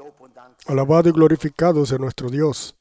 Alabado y glorificado sea nuestro Dios,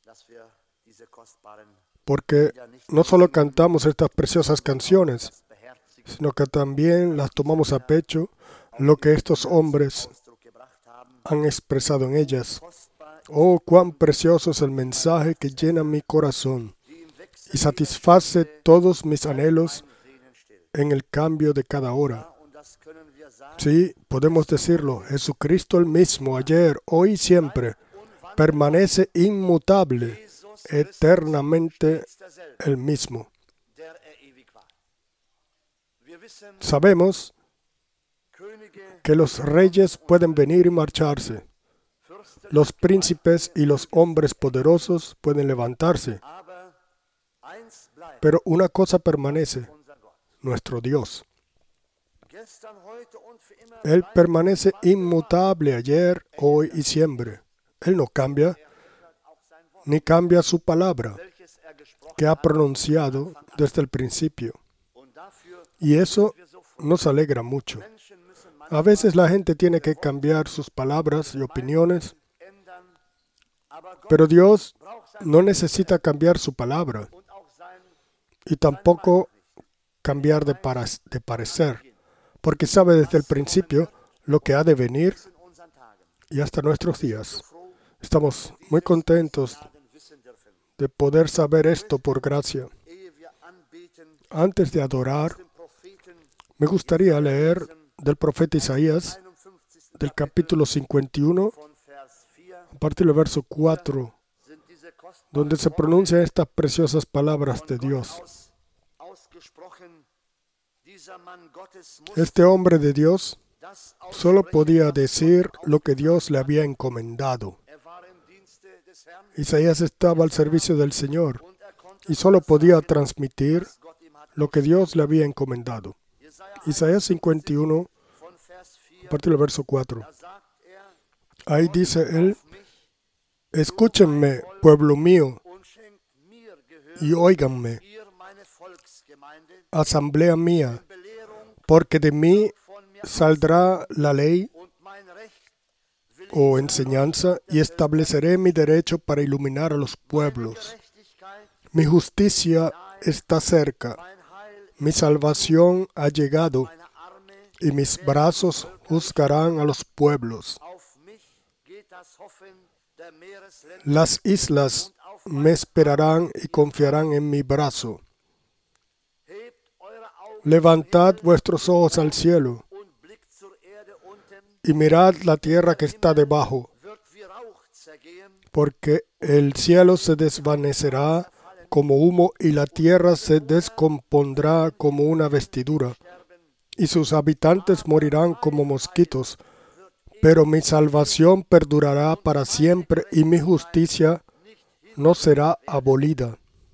porque no solo cantamos estas preciosas canciones, sino que también las tomamos a pecho lo que estos hombres han expresado en ellas. Oh, cuán precioso es el mensaje que llena mi corazón y satisface todos mis anhelos en el cambio de cada hora. Sí, podemos decirlo, Jesucristo el mismo, ayer, hoy y siempre, permanece inmutable, eternamente el mismo. Sabemos que los reyes pueden venir y marcharse, los príncipes y los hombres poderosos pueden levantarse, pero una cosa permanece, nuestro Dios. Él permanece inmutable ayer, hoy y siempre. Él no cambia, ni cambia su palabra que ha pronunciado desde el principio. Y eso nos alegra mucho. A veces la gente tiene que cambiar sus palabras y opiniones, pero Dios no necesita cambiar su palabra y tampoco cambiar de parecer, porque sabe desde el principio lo que ha de venir y hasta nuestros días. Estamos muy contentos de poder saber esto por gracia. Antes de adorar, me gustaría leer del profeta Isaías, del capítulo 51, a partir del verso 4, donde se pronuncian estas preciosas palabras de Dios. Este hombre de Dios solo podía decir lo que Dios le había encomendado. Isaías estaba al servicio del Señor y solo podía transmitir lo que Dios le había encomendado. Isaías 51, a partir del verso 4. Ahí dice él: escúchenme, pueblo mío, y óiganme, asamblea mía, porque de mí saldrá la ley o enseñanza, y estableceré mi derecho para iluminar a los pueblos. Mi justicia está cerca, mi salvación ha llegado, y mis brazos juzgarán a los pueblos. Las islas me esperarán y confiarán en mi brazo. Levantad vuestros ojos al cielo y mirad la tierra que está debajo, porque el cielo se desvanecerá como humo y la tierra se descompondrá como una vestidura, y sus habitantes morirán como mosquitos, pero mi salvación perdurará para siempre y mi justicia no será abolida.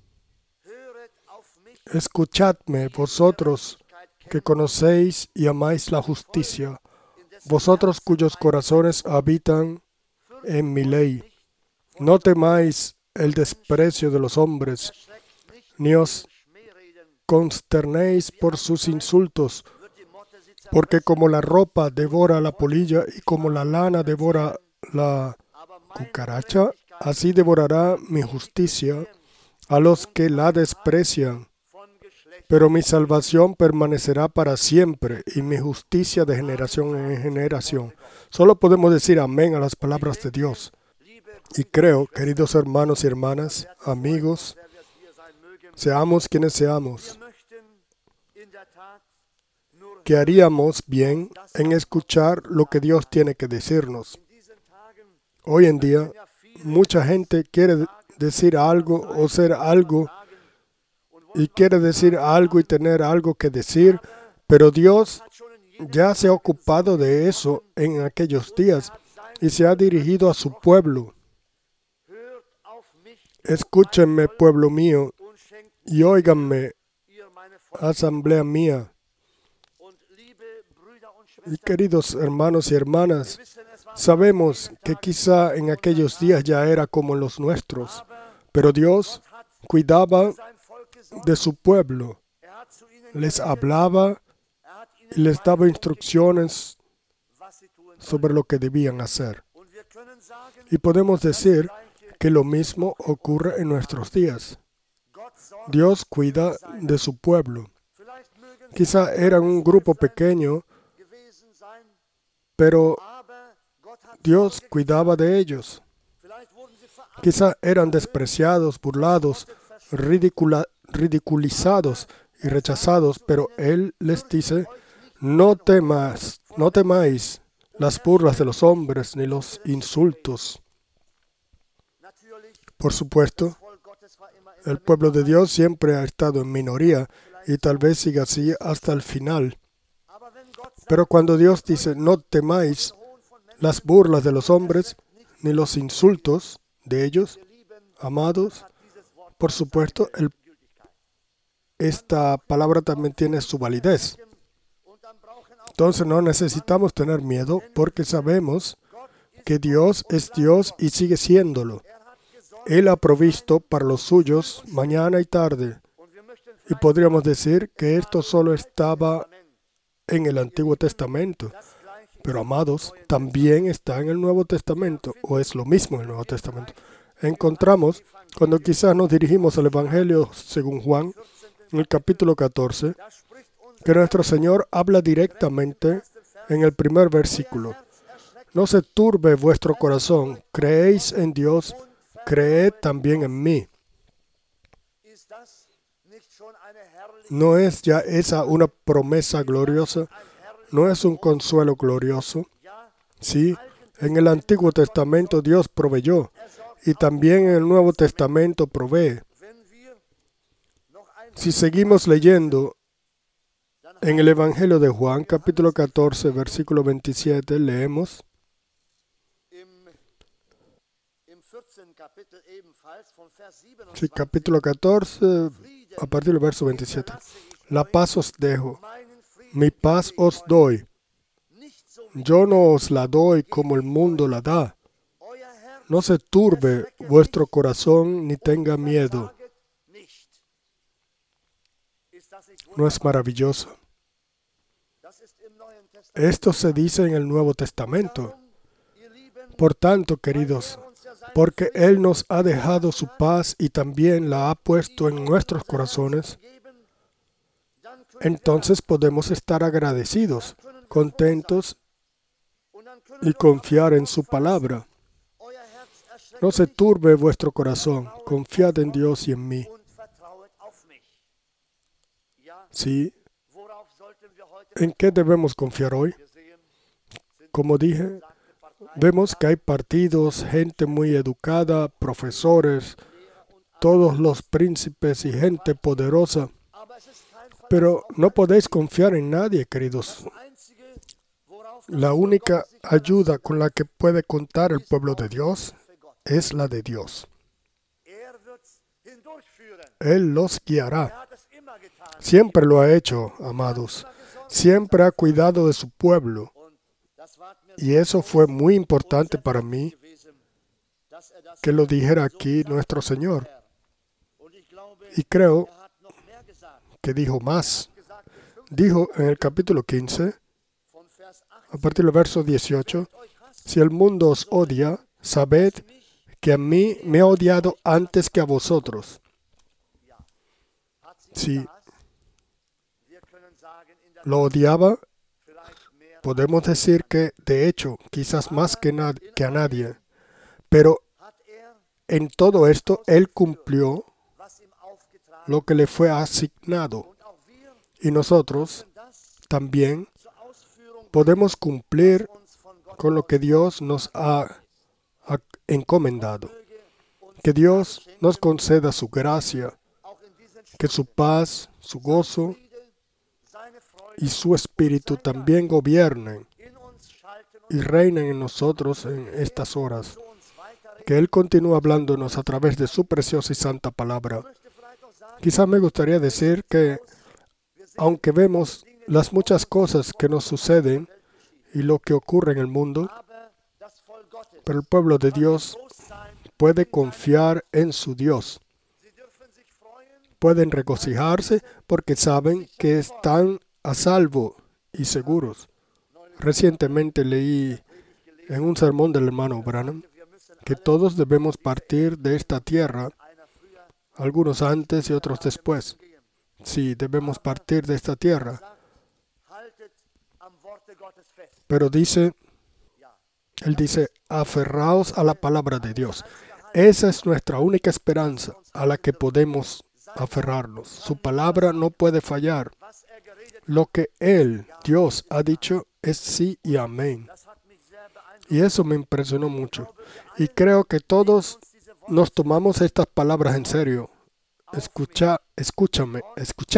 Escuchadme, vosotros que conocéis y amáis la justicia, vosotros cuyos corazones habitan en mi ley. No temáis el desprecio de los hombres, ni os consternéis por sus insultos, porque como la ropa devora la polilla y como la lana devora la cucaracha, así devorará mi justicia a los que la desprecian. Pero mi salvación permanecerá para siempre y mi justicia de generación en generación. Solo podemos decir amén a las palabras de Dios. Y creo, queridos hermanos y hermanas, amigos, seamos quienes seamos, que haríamos bien en escuchar lo que Dios tiene que decirnos. Hoy en día, mucha gente quiere decir algo o ser algo, y quiere decir algo y tener algo que decir, pero Dios ya se ha ocupado de eso en aquellos días y se ha dirigido a su pueblo. Escúchenme, pueblo mío, y óiganme, asamblea mía. Y queridos hermanos y hermanas, sabemos que quizá en aquellos días ya era como los nuestros, pero Dios cuidaba de su pueblo, les hablaba y les daba instrucciones sobre lo que debían hacer. Y podemos decir que lo mismo ocurre en nuestros días. Dios cuida de su pueblo. Quizá eran un grupo pequeño, pero Dios cuidaba de ellos. Quizá eran despreciados, burlados, ridiculizados y rechazados, pero Él les dice, no temáis las burlas de los hombres ni los insultos. Por supuesto, el pueblo de Dios siempre ha estado en minoría y tal vez siga así hasta el final. Pero cuando Dios dice, no temáis las burlas de los hombres ni los insultos de ellos, amados, por supuesto, esta palabra también tiene su validez. Entonces no necesitamos tener miedo porque sabemos que Dios es Dios y sigue siéndolo. Él ha provisto para los suyos mañana y tarde. Y podríamos decir que esto solo estaba en el Antiguo Testamento. Pero, amados, también está en el Nuevo Testamento, o es lo mismo en el Nuevo Testamento. Encontramos, cuando quizás nos dirigimos al Evangelio según Juan, en el capítulo 14, que nuestro Señor habla directamente en el primer versículo. No se turbe vuestro corazón, creéis en Dios, creed también en mí. ¿No es ya esa una promesa gloriosa? ¿No es un consuelo glorioso? Sí, en el Antiguo Testamento Dios proveyó y también en el Nuevo Testamento provee. Si seguimos leyendo en el Evangelio de Juan, capítulo 14, versículo 27, leemos, sí, capítulo 14, a partir del verso 27. La paz os dejo, mi paz os doy. Yo no os la doy como el mundo la da. No se turbe vuestro corazón ni tenga miedo. ¿No es maravilloso? Esto se dice en el Nuevo Testamento. Por tanto, queridos, porque Él nos ha dejado su paz y también la ha puesto en nuestros corazones, entonces podemos estar agradecidos, contentos y confiar en su palabra. No se turbe vuestro corazón, confiad en Dios y en mí. Sí. ¿En qué debemos confiar hoy? Como dije, vemos que hay partidos, gente muy educada, profesores, todos los príncipes y gente poderosa. Pero no podéis confiar en nadie, queridos. La única ayuda con la que puede contar el pueblo de Dios es la de Dios. Él los guiará. Siempre lo ha hecho, amados. Siempre ha cuidado de su pueblo. Y eso fue muy importante para mí que lo dijera aquí nuestro Señor. Y creo que dijo más. Dijo en el capítulo 15, a partir del verso 18, si el mundo os odia, sabed que a mí me ha odiado antes que a vosotros. Si lo odiaba, podemos decir que, de hecho, quizás más que a nadie, pero en todo esto Él cumplió lo que le fue asignado. Y nosotros también podemos cumplir con lo que Dios nos ha encomendado. Que Dios nos conceda su gracia, que su paz, su gozo y su espíritu también gobiernen y reinen en nosotros en estas horas. Que Él continúe hablándonos a través de su preciosa y santa palabra. Quizá me gustaría decir que, aunque vemos las muchas cosas que nos suceden y lo que ocurre en el mundo, pero el pueblo de Dios puede confiar en su Dios. Pueden regocijarse porque saben que están a salvo y seguros. Recientemente leí en un sermón del hermano Branham que todos debemos partir de esta tierra, algunos antes y otros después. Sí, debemos partir de esta tierra. Pero él dice, aferraos a la palabra de Dios. Esa es nuestra única esperanza a la que podemos aferrarnos. Su palabra no puede fallar. Lo que Él, Dios, ha dicho es sí y amén. Y eso me impresionó mucho. Y creo que todos nos tomamos estas palabras en serio. Escúchadme,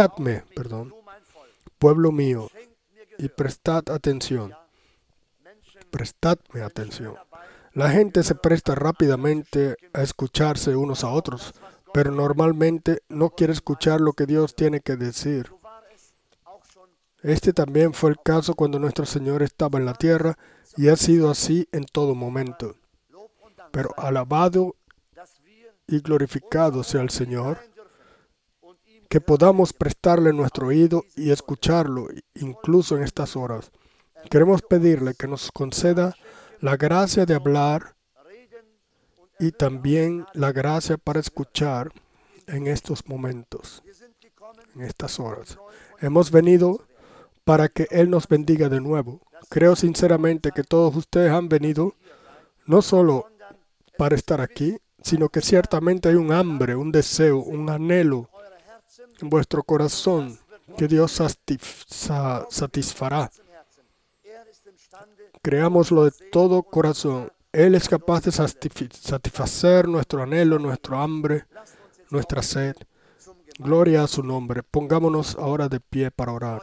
pueblo mío, y prestad atención. Prestadme atención. La gente se presta rápidamente a escucharse unos a otros, pero normalmente no quiere escuchar lo que Dios tiene que decir. Este también fue el caso cuando nuestro Señor estaba en la tierra y ha sido así en todo momento. Pero alabado y glorificado sea el Señor, que podamos prestarle nuestro oído y escucharlo, incluso en estas horas. Queremos pedirle que nos conceda la gracia de hablar y también la gracia para escuchar en estos momentos, en estas horas. Hemos venido para que Él nos bendiga de nuevo. Creo sinceramente que todos ustedes han venido no solo para estar aquí, sino que ciertamente hay un hambre, un deseo, un anhelo en vuestro corazón que Dios satisfará. Creámoslo de todo corazón. Él es capaz de satisfacer nuestro anhelo, nuestro hambre, nuestra sed. Gloria a su nombre. Pongámonos ahora de pie para orar.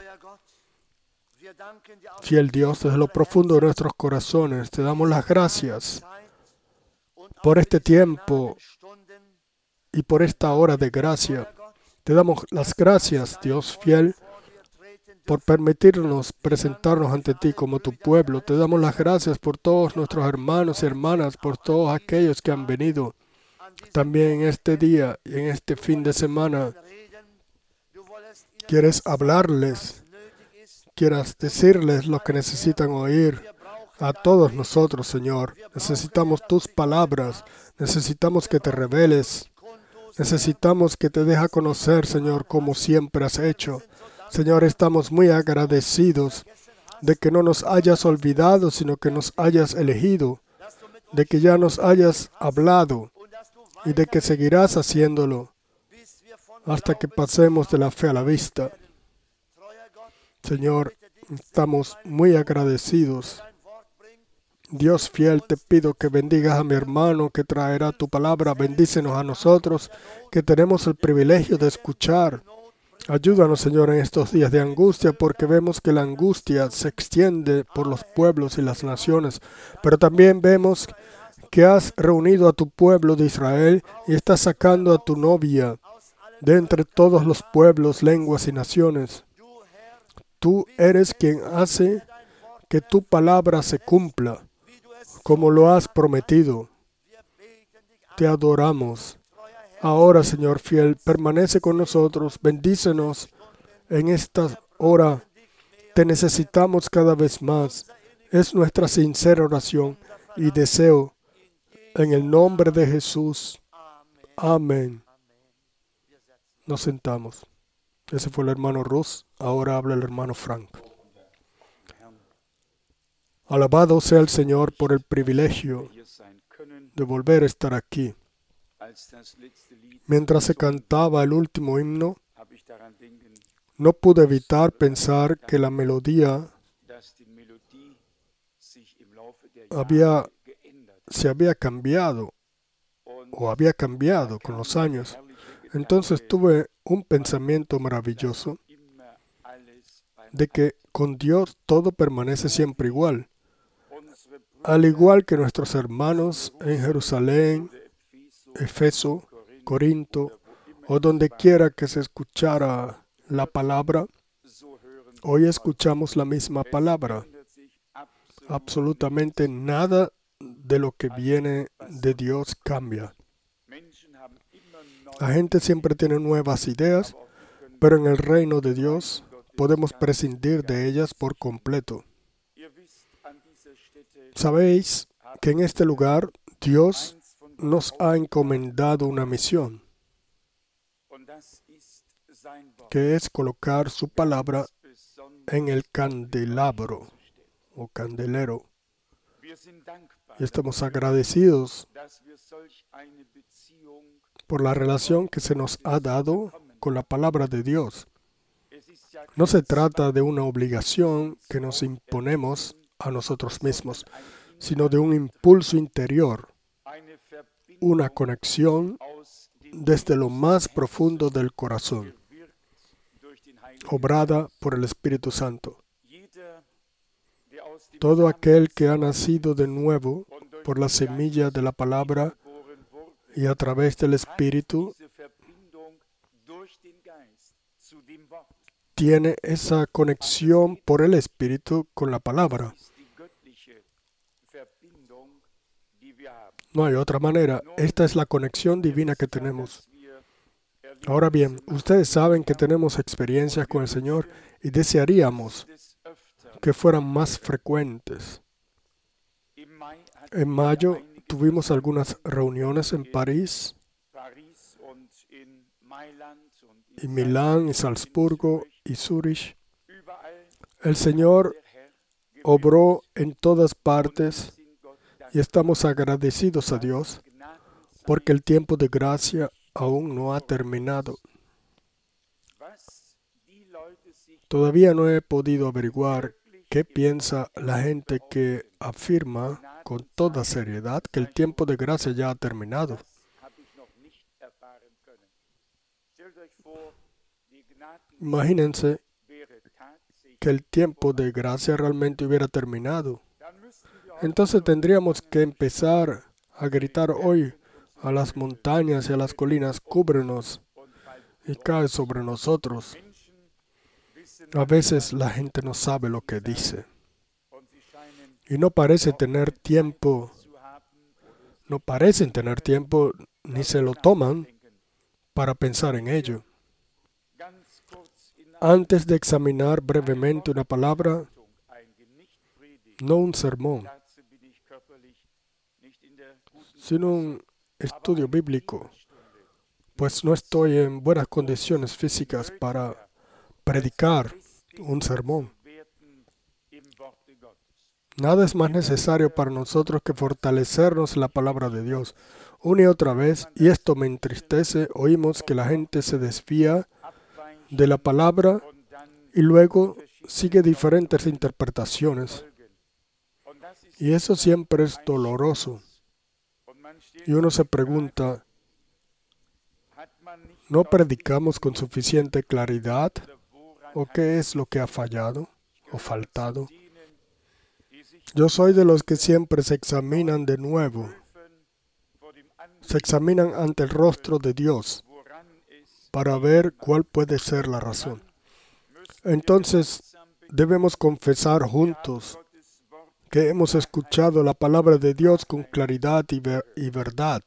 Fiel Dios, desde lo profundo de nuestros corazones, te damos las gracias por este tiempo y por esta hora de gracia. Te damos las gracias, Dios fiel, por permitirnos presentarnos ante ti como tu pueblo. Te damos las gracias por todos nuestros hermanos y hermanas, por todos aquellos que han venido también en este día y en este fin de semana. Quieres hablarles, quieras decirles lo que necesitan oír a todos nosotros, Señor. Necesitamos tus palabras, necesitamos que te reveles, necesitamos que te dejes conocer, Señor, como siempre has hecho. Señor, estamos muy agradecidos de que no nos hayas olvidado, sino que nos hayas elegido, de que ya nos hayas hablado y de que seguirás haciéndolo hasta que pasemos de la fe a la vista. Señor, estamos muy agradecidos. Dios fiel, te pido que bendigas a mi hermano que traerá tu palabra. Bendícenos a nosotros que tenemos el privilegio de escuchar. Ayúdanos, Señor, en estos días de angustia, porque vemos que la angustia se extiende por los pueblos y las naciones. Pero también vemos que has reunido a tu pueblo de Israel y estás sacando a tu novia de entre todos los pueblos, lenguas y naciones. Tú eres quien hace que tu palabra se cumpla, como lo has prometido. Te adoramos. Ahora, Señor fiel, permanece con nosotros, bendícenos en esta hora. Te necesitamos cada vez más. Es nuestra sincera oración y deseo en el nombre de Jesús. Amén. Nos sentamos. Ese fue el hermano Russ. Ahora habla el hermano Frank. Alabado sea el Señor por el privilegio de volver a estar aquí. Mientras se cantaba el último himno, no pude evitar pensar que la melodía se había cambiado o había cambiado con los años. Entonces tuve un pensamiento maravilloso de que con Dios todo permanece siempre igual. Al igual que nuestros hermanos en Jerusalén, Efeso, Corinto, o donde quiera que se escuchara la palabra, hoy escuchamos la misma palabra. Absolutamente nada de lo que viene de Dios cambia. La gente siempre tiene nuevas ideas, pero en el reino de Dios podemos prescindir de ellas por completo. Sabéis que en este lugar Dios nos ha encomendado una misión, que es colocar su palabra en el candelabro o candelero. Y estamos agradecidos por la relación que se nos ha dado con la palabra de Dios. No se trata de una obligación que nos imponemos a nosotros mismos, sino de un impulso interior, una conexión desde lo más profundo del corazón, obrada por el Espíritu Santo. Todo aquel que ha nacido de nuevo por la semilla de la palabra y a través del Espíritu tiene esa conexión por el Espíritu con la palabra. No hay otra manera. Esta es la conexión divina que tenemos. Ahora bien, ustedes saben que tenemos experiencias con el Señor y desearíamos que fueran más frecuentes. En mayo tuvimos algunas reuniones en París, y Milán, y Salzburgo, y Zúrich. El Señor obró en todas partes y estamos agradecidos a Dios porque el tiempo de gracia aún no ha terminado. Todavía no he podido averiguar qué piensa la gente que afirma con toda seriedad que el tiempo de gracia ya ha terminado. Imagínense que el tiempo de gracia realmente hubiera terminado. Entonces tendríamos que empezar a gritar hoy a las montañas y a las colinas, cúbrenos y cae sobre nosotros. A veces la gente no sabe lo que dice y no parecen tener tiempo ni se lo toman para pensar en ello. Antes de examinar brevemente una palabra, no un sermón, sino un estudio bíblico, pues no estoy en buenas condiciones físicas para predicar un sermón. Nada es más necesario para nosotros que fortalecernos en la palabra de Dios. Una y otra vez, y esto me entristece, oímos que la gente se desvía de la palabra y luego sigue diferentes interpretaciones. Y eso siempre es doloroso. Y uno se pregunta, ¿no predicamos con suficiente claridad? ¿O qué es lo que ha fallado o faltado? Yo soy de los que siempre se examinan de nuevo. Se examinan ante el rostro de Dios para ver cuál puede ser la razón. Entonces, debemos confesar juntos que hemos escuchado la palabra de Dios con claridad y verdad.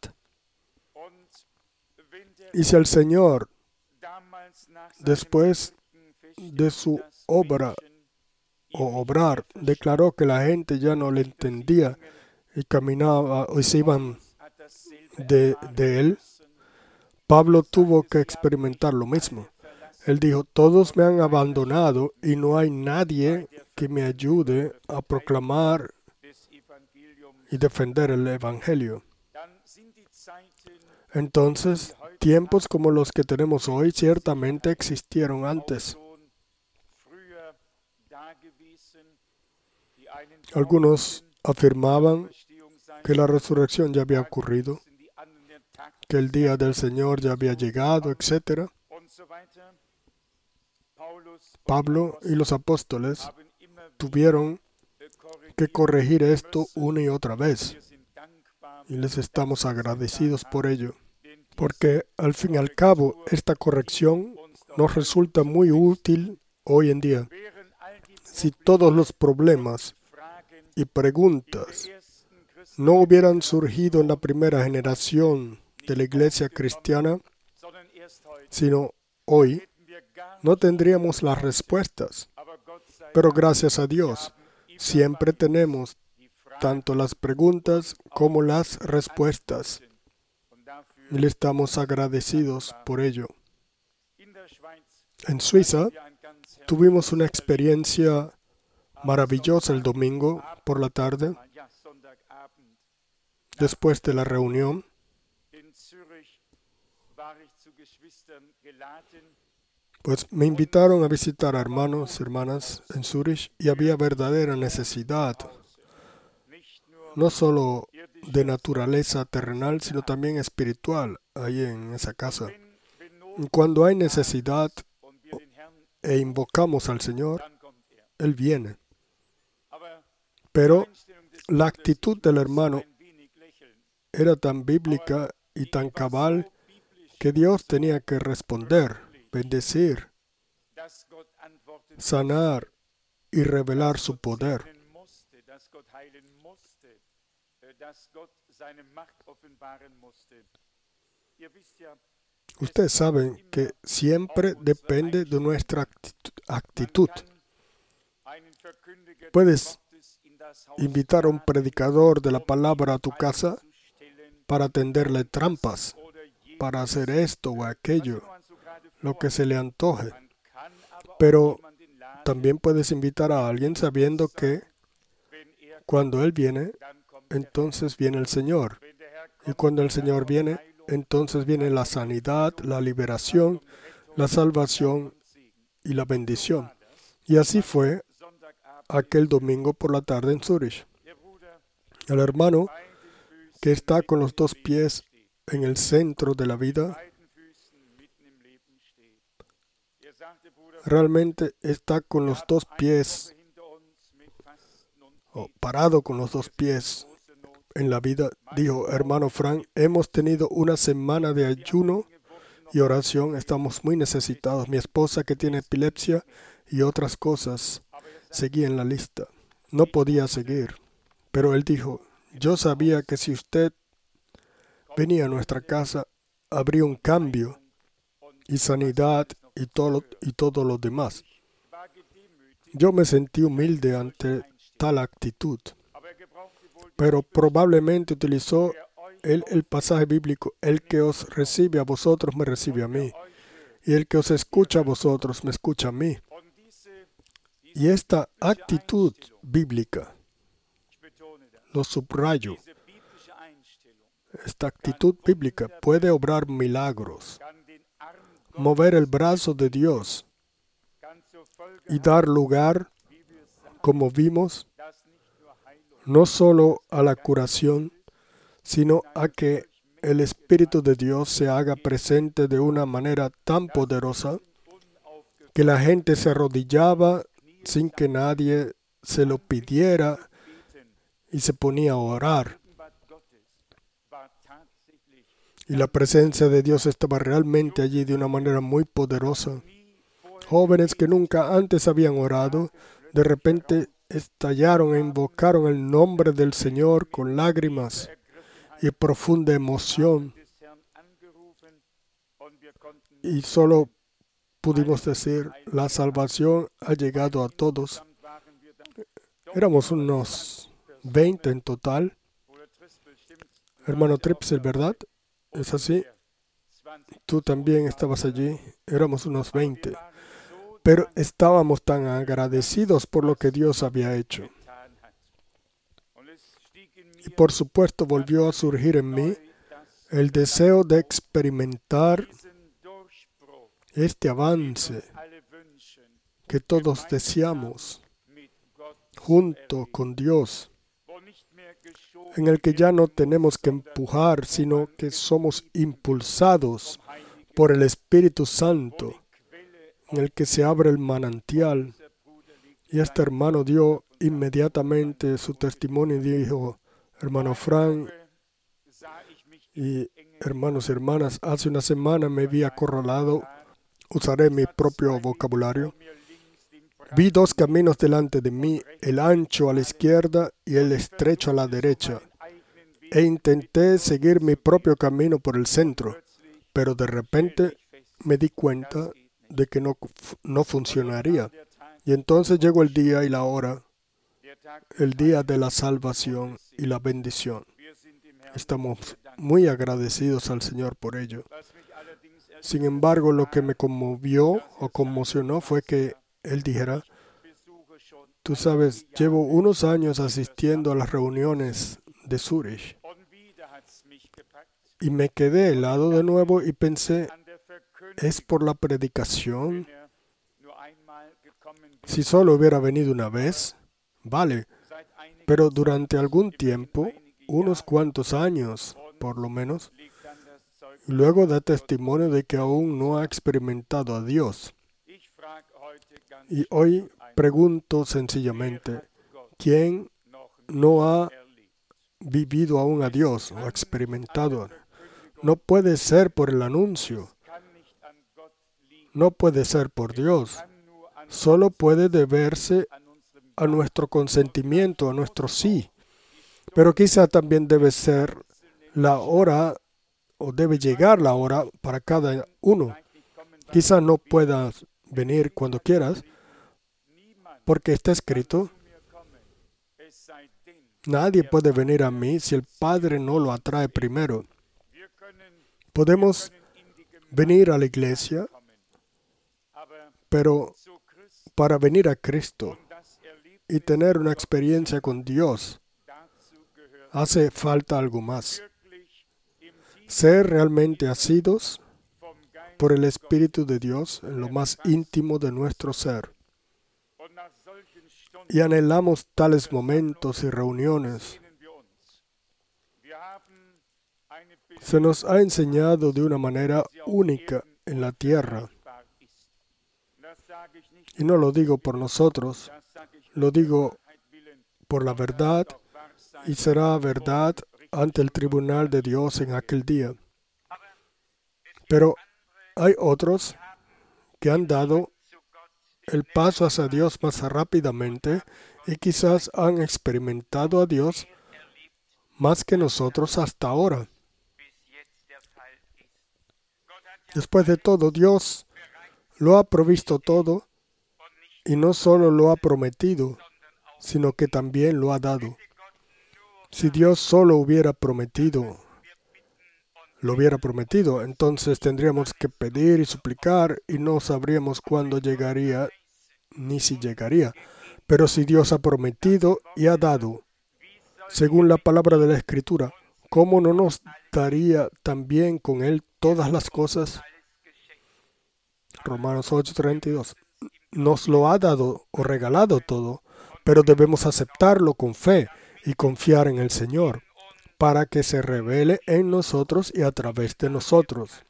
Y si el Señor, después de su obra o obrar, declaró que la gente ya no le entendía y caminaba y se iban de él, Pablo tuvo que experimentar lo mismo. Él dijo, todos me han abandonado y no hay nadie que me ayude a proclamar y defender el Evangelio. Entonces, tiempos como los que tenemos hoy ciertamente existieron antes. Algunos afirmaban que la resurrección ya había ocurrido, que el día del Señor ya había llegado, etc. Pablo y los apóstoles tuvieron que corregir esto una y otra vez. Y les estamos agradecidos por ello. Porque al fin y al cabo, esta corrección nos resulta muy útil hoy en día. Si todos los problemas y preguntas no hubieran surgido en la primera generación de la iglesia cristiana, sino hoy, no tendríamos las respuestas. Pero gracias a Dios, siempre tenemos tanto las preguntas como las respuestas. Y le estamos agradecidos por ello. En Suiza tuvimos una experiencia maravillosa el domingo por la tarde, después de la reunión. Pues me invitaron a visitar a hermanos y hermanas en Zúrich y había verdadera necesidad, no solo de naturaleza terrenal, sino también espiritual, ahí en esa casa. Cuando hay necesidad e invocamos al Señor, Él viene. Pero la actitud del hermano era tan bíblica y tan cabal que Dios tenía que responder, bendecir, sanar y revelar su poder. Ustedes saben que siempre depende de nuestra actitud. Puedes invitar a un predicador de la palabra a tu casa para tenderle trampas, para hacer esto o aquello, lo que se le antoje. Pero también puedes invitar a alguien sabiendo que cuando Él viene, entonces viene el Señor. Y cuando el Señor viene, entonces viene la sanidad, la liberación, la salvación y la bendición. Y así fue aquel domingo por la tarde en Zúrich. El hermano que está con los dos pies en el centro de la vida, realmente está con los dos pies, o parado con los dos pies en la vida. Dijo: hermano Frank, hemos tenido una semana de ayuno y oración, estamos muy necesitados. Mi esposa, que tiene epilepsia y otras cosas, seguía en la lista. No podía seguir, pero él dijo: yo sabía que si usted venía a nuestra casa, habría un cambio y sanidad y todo lo demás. Yo me sentí humilde ante tal actitud, pero probablemente utilizó el pasaje bíblico: el que os recibe a vosotros me recibe a mí, y el que os escucha a vosotros me escucha a mí. Y esta actitud bíblica, lo subrayo, esta actitud bíblica puede obrar milagros, mover el brazo de Dios y dar lugar, como vimos, no solo a la curación, sino a que el Espíritu de Dios se haga presente de una manera tan poderosa que la gente se arrodillaba sin que nadie se lo pidiera y se ponía a orar. Y la presencia de Dios estaba realmente allí de una manera muy poderosa. Jóvenes que nunca antes habían orado, de repente estallaron e invocaron el nombre del Señor con lágrimas y profunda emoción. Y solo pudimos decir: la salvación ha llegado a todos. Éramos unos 20 en total. Hermano Tripsel, ¿verdad? ¿Es así? Tú también estabas allí. Éramos unos 20. Pero estábamos tan agradecidos por lo que Dios había hecho. Y por supuesto volvió a surgir en mí el deseo de experimentar este avance que todos deseamos junto con Dios, en el que ya no tenemos que empujar, sino que somos impulsados por el Espíritu Santo, en el que se abre el manantial. Y este hermano dio inmediatamente su testimonio y dijo: hermano Frank y hermanos y hermanas, hace una semana me vi acorralado, usaré mi propio vocabulario. Vi dos caminos delante de mí, el ancho a la izquierda y el estrecho a la derecha, e intenté seguir mi propio camino por el centro, pero de repente me di cuenta de que no funcionaría. Y entonces llegó el día y la hora el día de la salvación y la bendición. Estamos muy agradecidos al Señor por ello. Sin embargo, lo que me conmovió o conmocionó fue que Él dijera: tú sabes, llevo unos años asistiendo a las reuniones de Zurich y me quedé helado de nuevo y pensé, ¿es por la predicación? Si solo hubiera venido una vez, vale, pero durante algún tiempo, unos cuantos años por lo menos, luego da testimonio de que aún no ha experimentado a Dios. Y hoy pregunto sencillamente, ¿quién no ha vivido aún a Dios o experimentado? No puede ser por el anuncio, no puede ser por Dios, solo puede deberse a nuestro consentimiento, a nuestro sí. Pero quizá también debe ser la hora, o debe llegar la hora para cada uno. Quizá no puedas venir cuando quieras, porque está escrito, nadie puede venir a mí si el Padre no lo atrae primero. Podemos venir a la iglesia, pero para venir a Cristo y tener una experiencia con Dios, hace falta algo más. Ser realmente asidos por el Espíritu de Dios en lo más íntimo de nuestro ser. Y anhelamos tales momentos y reuniones. Se nos ha enseñado de una manera única en la tierra. Y no lo digo por nosotros, lo digo por la verdad, y será verdad ante el tribunal de Dios en aquel día. Pero hay otros que han dado el paso hacia Dios más rápidamente y quizás han experimentado a Dios más que nosotros hasta ahora. Después de todo, Dios lo ha provisto todo y no solo lo ha prometido, sino que también lo ha dado. Si Dios solo hubiera prometido, lo hubiera prometido, entonces tendríamos que pedir y suplicar y no sabríamos cuándo llegaría ni si llegaría. Pero si Dios ha prometido y ha dado, según la palabra de la Escritura, ¿cómo no nos daría también con Él todas las cosas? Romanos 8:32. Nos lo ha dado o regalado todo, pero debemos aceptarlo con fe y confiar en el Señor, para que se revele en nosotros y a través de nosotros.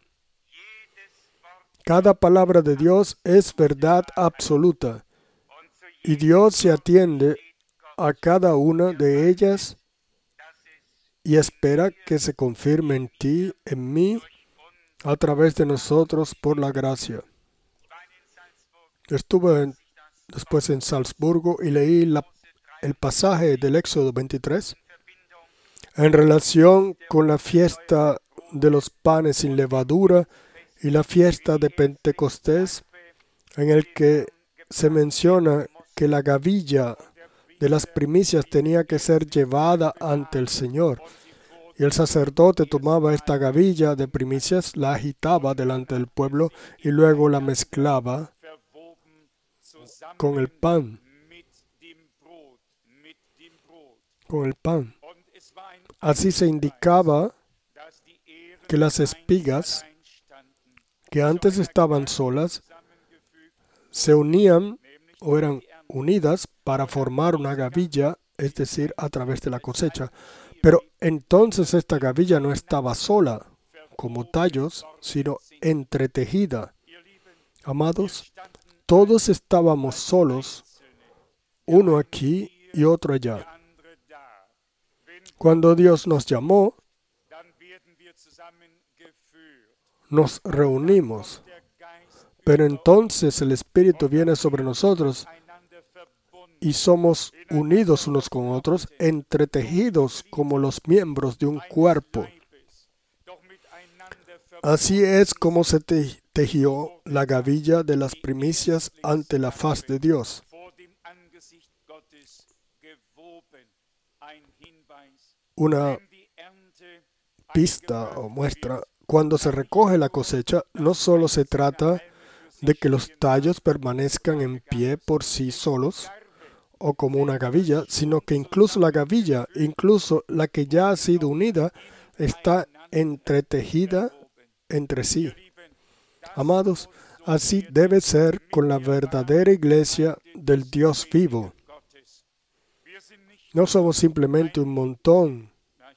Cada palabra de Dios es verdad absoluta, y Dios se atiende a cada una de ellas y espera que se confirme en ti, en mí, a través de nosotros por la gracia. Estuve después en Salzburgo y leí el pasaje del Éxodo 23 en relación con la fiesta de los panes sin levadura y la fiesta de Pentecostés, en el que se menciona que la gavilla de las primicias tenía que ser llevada ante el Señor. Y el sacerdote tomaba esta gavilla de primicias, la agitaba delante del pueblo y luego la mezclaba con el pan. Con el pan. Así se indicaba que las espigas, que antes estaban solas, se unían o eran unidas para formar una gavilla, es decir, a través de la cosecha. Pero entonces esta gavilla no estaba sola, como tallos, sino entretejida. Amados, todos estábamos solos, uno aquí y otro allá. Cuando Dios nos llamó, nos reunimos, pero entonces el Espíritu viene sobre nosotros y somos unidos unos con otros, entretejidos como los miembros de un cuerpo. Así es como se tejió la gavilla de las primicias ante la faz de Dios. una pista o muestra. Cuando se recoge la cosecha, no solo se trata de que los tallos permanezcan en pie por sí solos o como una gavilla, sino que incluso la gavilla, incluso la que ya ha sido unida, está entretejida entre sí. Amados, así debe ser con la verdadera iglesia del Dios vivo. No somos simplemente un montón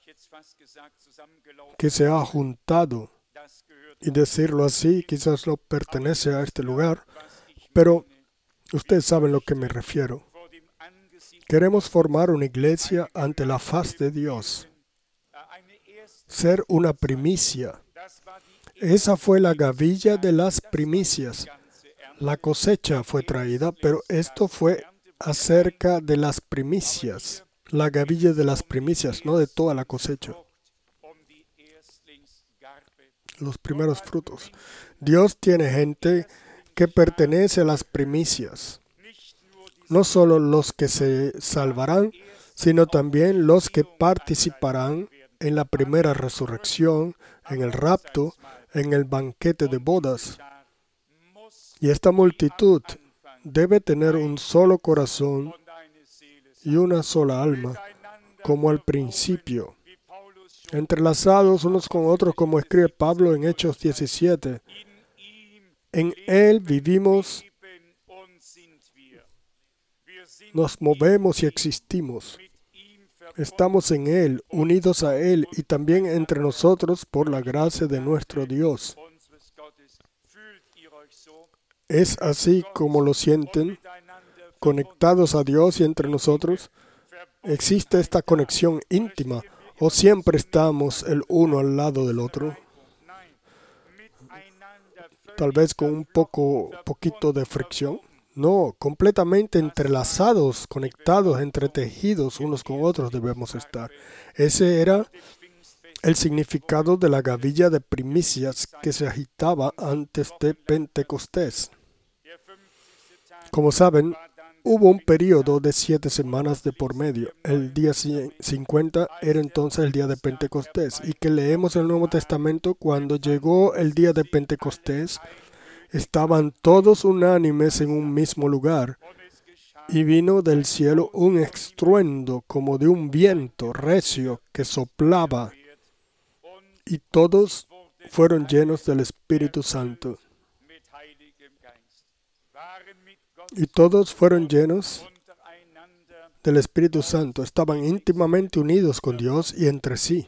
que se ha juntado, y decirlo así quizás no pertenece a este lugar, pero ustedes saben a lo que me refiero. Queremos formar una iglesia ante la faz de Dios, ser una primicia. Esa fue la gavilla de las primicias. La cosecha fue traída, pero esto fue acerca de las primicias, la gavilla de las primicias, no de toda la cosecha. Los primeros frutos. Dios tiene gente que pertenece a las primicias. No solo los que se salvarán, sino también los que participarán en la primera resurrección, en el rapto, en el banquete de bodas. Y esta multitud debe tener un solo corazón y una sola alma, como al principio, entrelazados unos con otros, como escribe Pablo en Hechos 17. En Él vivimos, nos movemos y existimos. Estamos en Él, unidos a Él y también entre nosotros por la gracia de nuestro Dios. ¿Es así como lo sienten? ¿Conectados a Dios y entre nosotros? ¿Existe esta conexión íntima o siempre estamos el uno al lado del otro? Tal vez con un poquito de fricción. No, completamente entrelazados, conectados, entretejidos unos con otros debemos estar. Ese era el significado de la gavilla de primicias que se agitaba antes de Pentecostés. Como saben, hubo un período de 7 semanas de por medio. El día 50 era entonces el día de Pentecostés. Y que leemos en el Nuevo Testamento, cuando llegó el día de Pentecostés, estaban todos unánimes en un mismo lugar. Y vino del cielo un estruendo como de un viento recio que soplaba. Y todos fueron llenos del Espíritu Santo. Y todos fueron llenos del Espíritu Santo. Estaban íntimamente unidos con Dios y entre sí.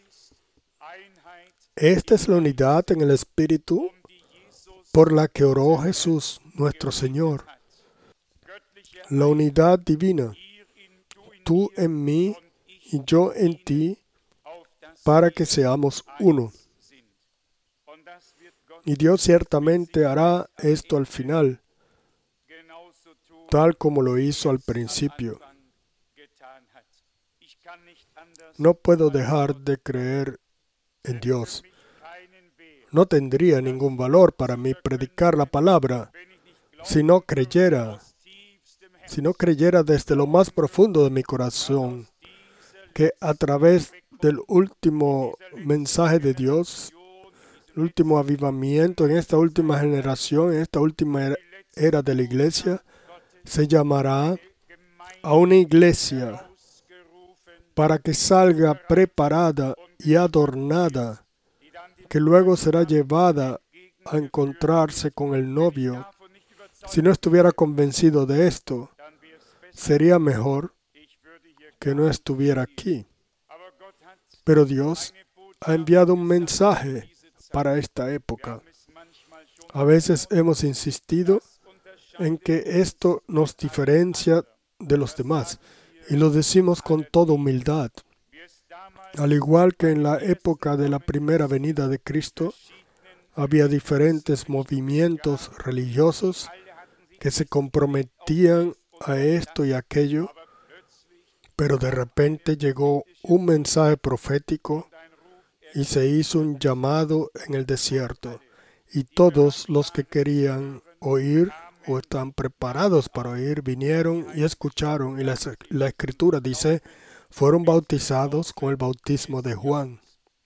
Esta es la unidad en el Espíritu por la que oró Jesús, nuestro Señor. La unidad divina. Tú en mí y yo en ti, para que seamos uno. Y Dios ciertamente hará esto al final, tal como lo hizo al principio. No puedo dejar de creer en Dios. No tendría ningún valor para mí predicar la palabra si no creyera desde lo más profundo de mi corazón que a través del último mensaje de Dios, el último avivamiento en esta última generación, en esta última era de la iglesia, se llamará a una iglesia para que salga preparada y adornada, que luego será llevada a encontrarse con el novio. Si no estuviera convencido de esto, sería mejor que no estuviera aquí. Pero Dios ha enviado un mensaje para esta época. A veces hemos insistido en que esto nos diferencia de los demás, y lo decimos con toda humildad. Al igual que en la época de la primera venida de Cristo, había diferentes movimientos religiosos que se comprometían a esto y aquello, pero de repente llegó un mensaje profético y se hizo un llamado en el desierto, y todos los que querían oír o están preparados para oír vinieron y escucharon, y la Escritura dice: fueron bautizados con el bautismo de Juan.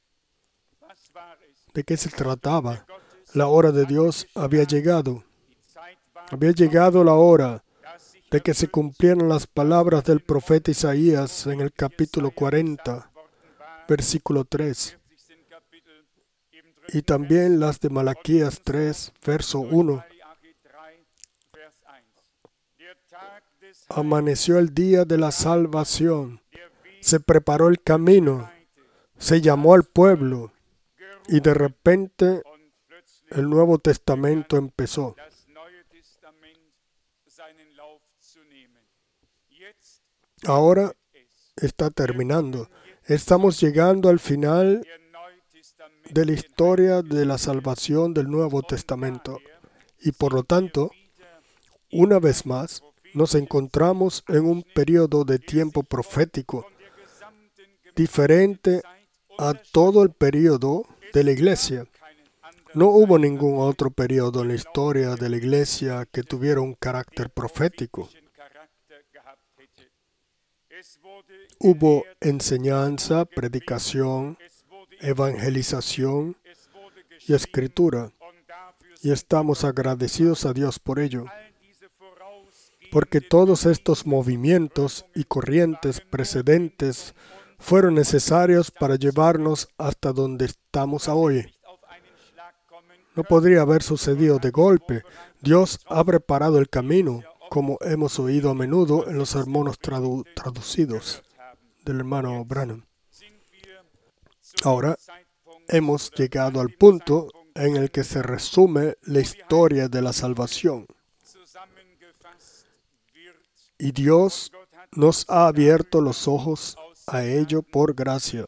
¿De qué se trataba? La hora de Dios había llegado. Había llegado la hora de que se cumplieran las palabras del profeta Isaías en el capítulo 40, versículo 3. Y también las de Malaquías 3, verso 1. Amaneció el día de la salvación. Se preparó el camino. Se llamó al pueblo. Y de repente el Nuevo Testamento empezó. Ahora está terminando. Estamos llegando al final de la historia de la salvación del Nuevo Testamento. Y por lo tanto, una vez más, nos encontramos en un periodo de tiempo profético diferente a todo el periodo de la Iglesia. No hubo ningún otro periodo en la historia de la Iglesia que tuviera un carácter profético. Hubo enseñanza, predicación, evangelización y escritura. Y estamos agradecidos a Dios por ello. Porque todos estos movimientos y corrientes precedentes fueron necesarios para llevarnos hasta donde estamos hoy. No podría haber sucedido de golpe. Dios ha preparado el camino, como hemos oído a menudo en los sermones traducidos del hermano Branham. Ahora hemos llegado al punto en el que se resume la historia de la salvación. Y Dios nos ha abierto los ojos a ello por gracia.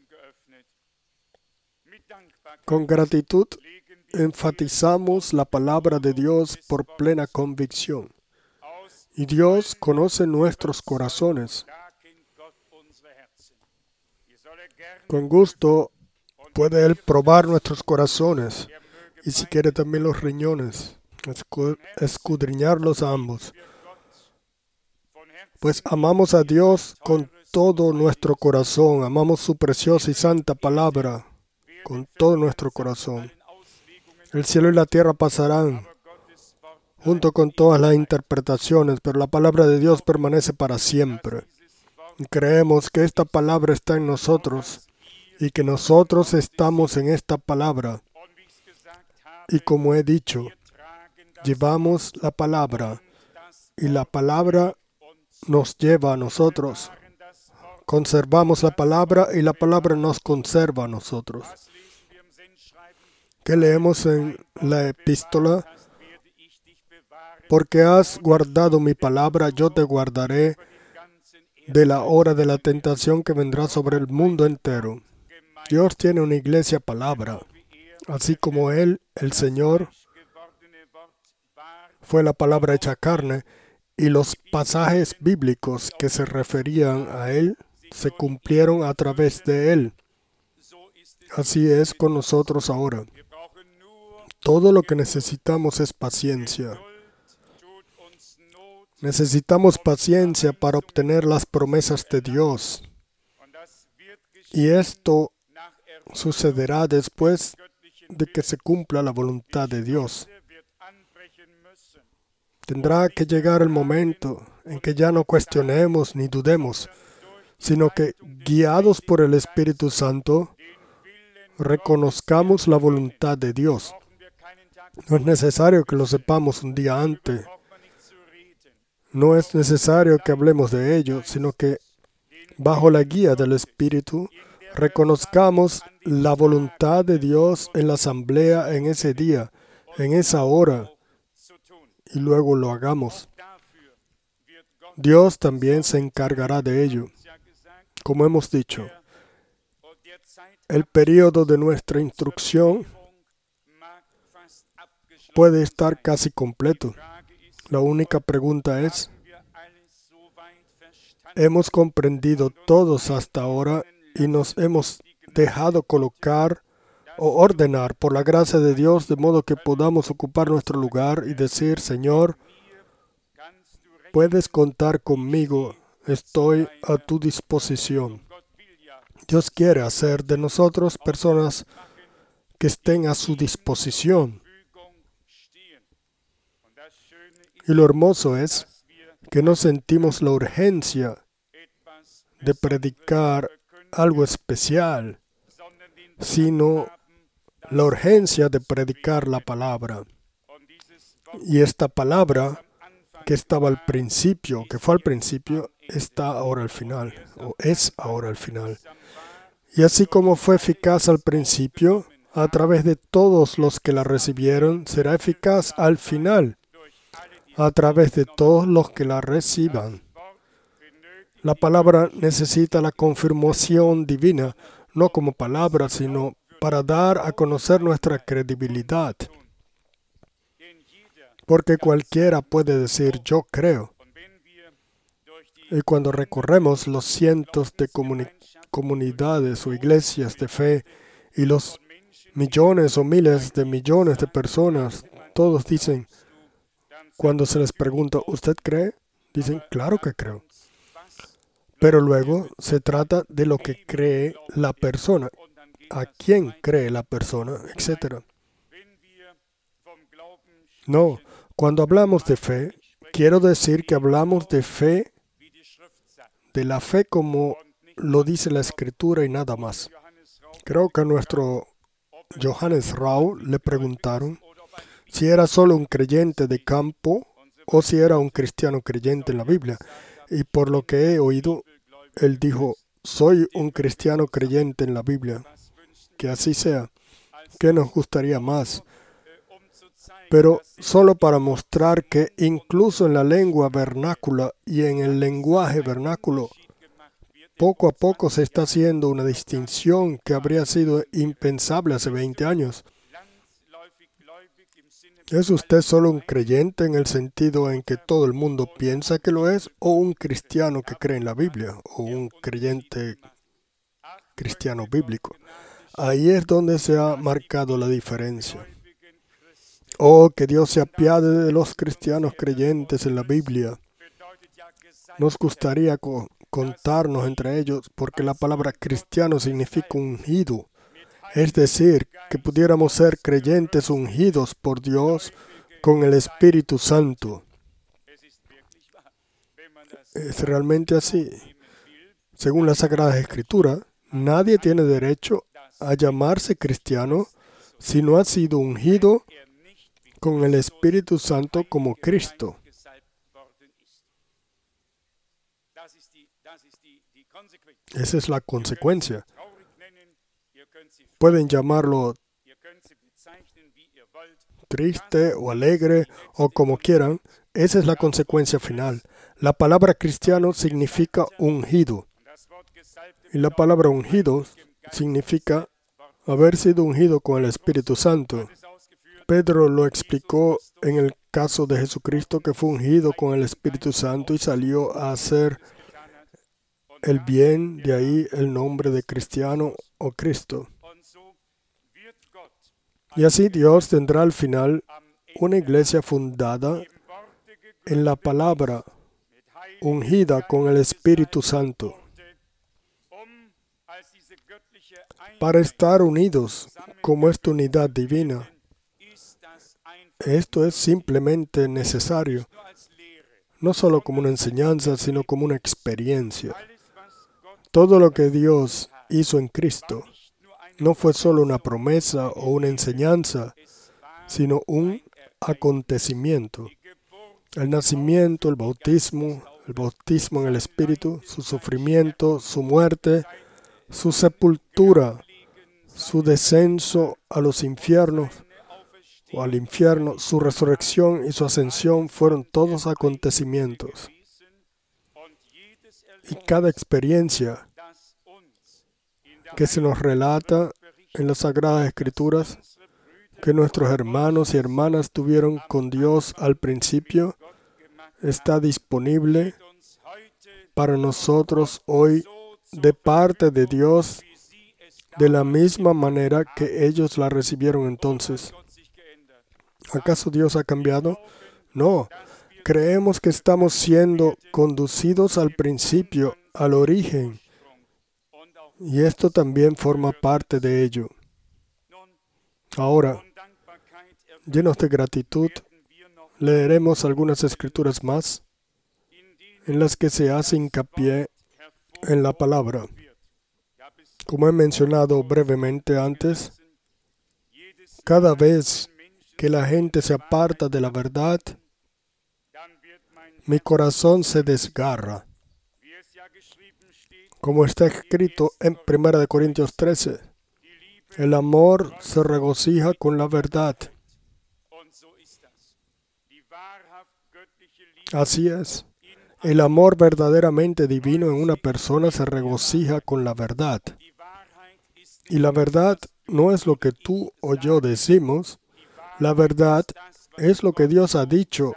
Con gratitud enfatizamos la palabra de Dios por plena convicción. Y Dios conoce nuestros corazones. Con gusto puede Él probar nuestros corazones y si quiere también los riñones, escudriñarlos a ambos. Pues amamos a Dios con todo nuestro corazón, amamos su preciosa y santa palabra con todo nuestro corazón. El cielo y la tierra pasarán, junto con todas las interpretaciones, pero la palabra de Dios permanece para siempre. Y creemos que esta palabra está en nosotros y que nosotros estamos en esta palabra. Y como he dicho, llevamos la palabra y la palabra nos lleva a nosotros. Conservamos la palabra y la palabra nos conserva a nosotros. ¿Qué leemos en la epístola? Porque has guardado mi palabra, yo te guardaré de la hora de la tentación que vendrá sobre el mundo entero. Dios tiene una iglesia palabra, así como Él, el Señor, fue la palabra hecha carne, y los pasajes bíblicos que se referían a Él se cumplieron a través de Él. Así es con nosotros ahora. Todo lo que necesitamos es paciencia. Necesitamos paciencia para obtener las promesas de Dios. Y esto sucederá después de que se cumpla la voluntad de Dios. Tendrá que llegar el momento en que ya no cuestionemos ni dudemos, sino que, guiados por el Espíritu Santo, reconozcamos la voluntad de Dios. No es necesario que lo sepamos un día antes. No es necesario que hablemos de ello, sino que, bajo la guía del Espíritu, reconozcamos la voluntad de Dios en la asamblea en ese día, en esa hora, y luego lo hagamos. Dios también se encargará de ello. Como hemos dicho, el período de nuestra instrucción puede estar casi completo. La única pregunta es, ¿hemos comprendido todos hasta ahora y nos hemos dejado colocar o ordenar por la gracia de Dios de modo que podamos ocupar nuestro lugar y decir, Señor, puedes contar conmigo estoy a tu disposición. Dios quiere hacer de nosotros personas que estén a su disposición. Y lo hermoso es que no sentimos la urgencia de predicar algo especial, sino la urgencia de predicar la palabra. Y esta palabra que estaba al principio, que fue al principio, está ahora al final, o es ahora al final. Y así como fue eficaz al principio, a través de todos los que la recibieron, será eficaz al final, a través de todos los que la reciban. La palabra necesita la confirmación divina, no como palabra, sino para dar a conocer nuestra credibilidad. Porque cualquiera puede decir, yo creo. Y cuando recorremos los cientos de comunidades o iglesias de fe y los millones o miles de millones de personas, todos dicen, cuando se les pregunta, ¿usted cree? Dicen, claro que creo. Pero luego se trata de lo que cree la persona, a quién cree la persona, etc. No, cuando hablamos de fe, quiero decir que hablamos de fe, de la fe como lo dice la Escritura y nada más. Creo que a nuestro Johannes Rau le preguntaron si era solo un creyente de campo o si era un cristiano creyente en la Biblia. Y por lo que he oído, él dijo, soy un cristiano creyente en la Biblia. Que así sea. ¿Qué nos gustaría más? Pero solo para mostrar que incluso en la lengua vernácula y en el lenguaje vernáculo, poco a poco se está haciendo una distinción que habría sido impensable hace 20 años. ¿Es usted solo un creyente en el sentido en que todo el mundo piensa que lo es, o un cristiano que cree en la Biblia, o un creyente cristiano bíblico? Ahí es donde se ha marcado la diferencia. Oh, que Dios se apiade de los cristianos creyentes en la Biblia. Nos gustaría contarnos entre ellos, porque la palabra cristiano significa ungido. Es decir, que pudiéramos ser creyentes ungidos por Dios con el Espíritu Santo. Es realmente así. Según la Sagrada Escritura, nadie tiene derecho a llamarse cristiano si no ha sido ungido con el Espíritu Santo como Cristo. Esa es la consecuencia. Pueden llamarlo triste o alegre o como quieran. Esa es la consecuencia final. La palabra cristiano significa ungido. Y la palabra ungido significa haber sido ungido con el Espíritu Santo. Pedro lo explicó en el caso de Jesucristo, que fue ungido con el Espíritu Santo y salió a hacer el bien, de ahí el nombre de cristiano o Cristo. Y así Dios tendrá al final una iglesia fundada en la palabra, ungida con el Espíritu Santo, para estar unidos como esta unidad divina. Esto es simplemente necesario, no solo como una enseñanza, sino como una experiencia. Todo lo que Dios hizo en Cristo no fue solo una promesa o una enseñanza, sino un acontecimiento. El nacimiento, el bautismo en el Espíritu, su sufrimiento, su muerte, su sepultura, su descenso a los infiernos o al infierno, su resurrección y su ascensión fueron todos acontecimientos. Y cada experiencia que se nos relata en las Sagradas Escrituras, que nuestros hermanos y hermanas tuvieron con Dios al principio, está disponible para nosotros hoy de parte de Dios, de la misma manera que ellos la recibieron entonces. ¿Acaso Dios ha cambiado? No. creemos que estamos siendo conducidos al principio, al origen, y esto también forma parte de ello. Ahora, llenos de gratitud, leeremos algunas escrituras más en las que se hace hincapié en la palabra. Como he mencionado brevemente antes, cada vez que la gente se aparta de la verdad, mi corazón se desgarra. Como está escrito en 1 Corintios 13, el amor se regocija con la verdad. Así es. El amor verdaderamente divino en una persona se regocija con la verdad. Y la verdad no es lo que tú o yo decimos. La verdad es lo que Dios ha dicho.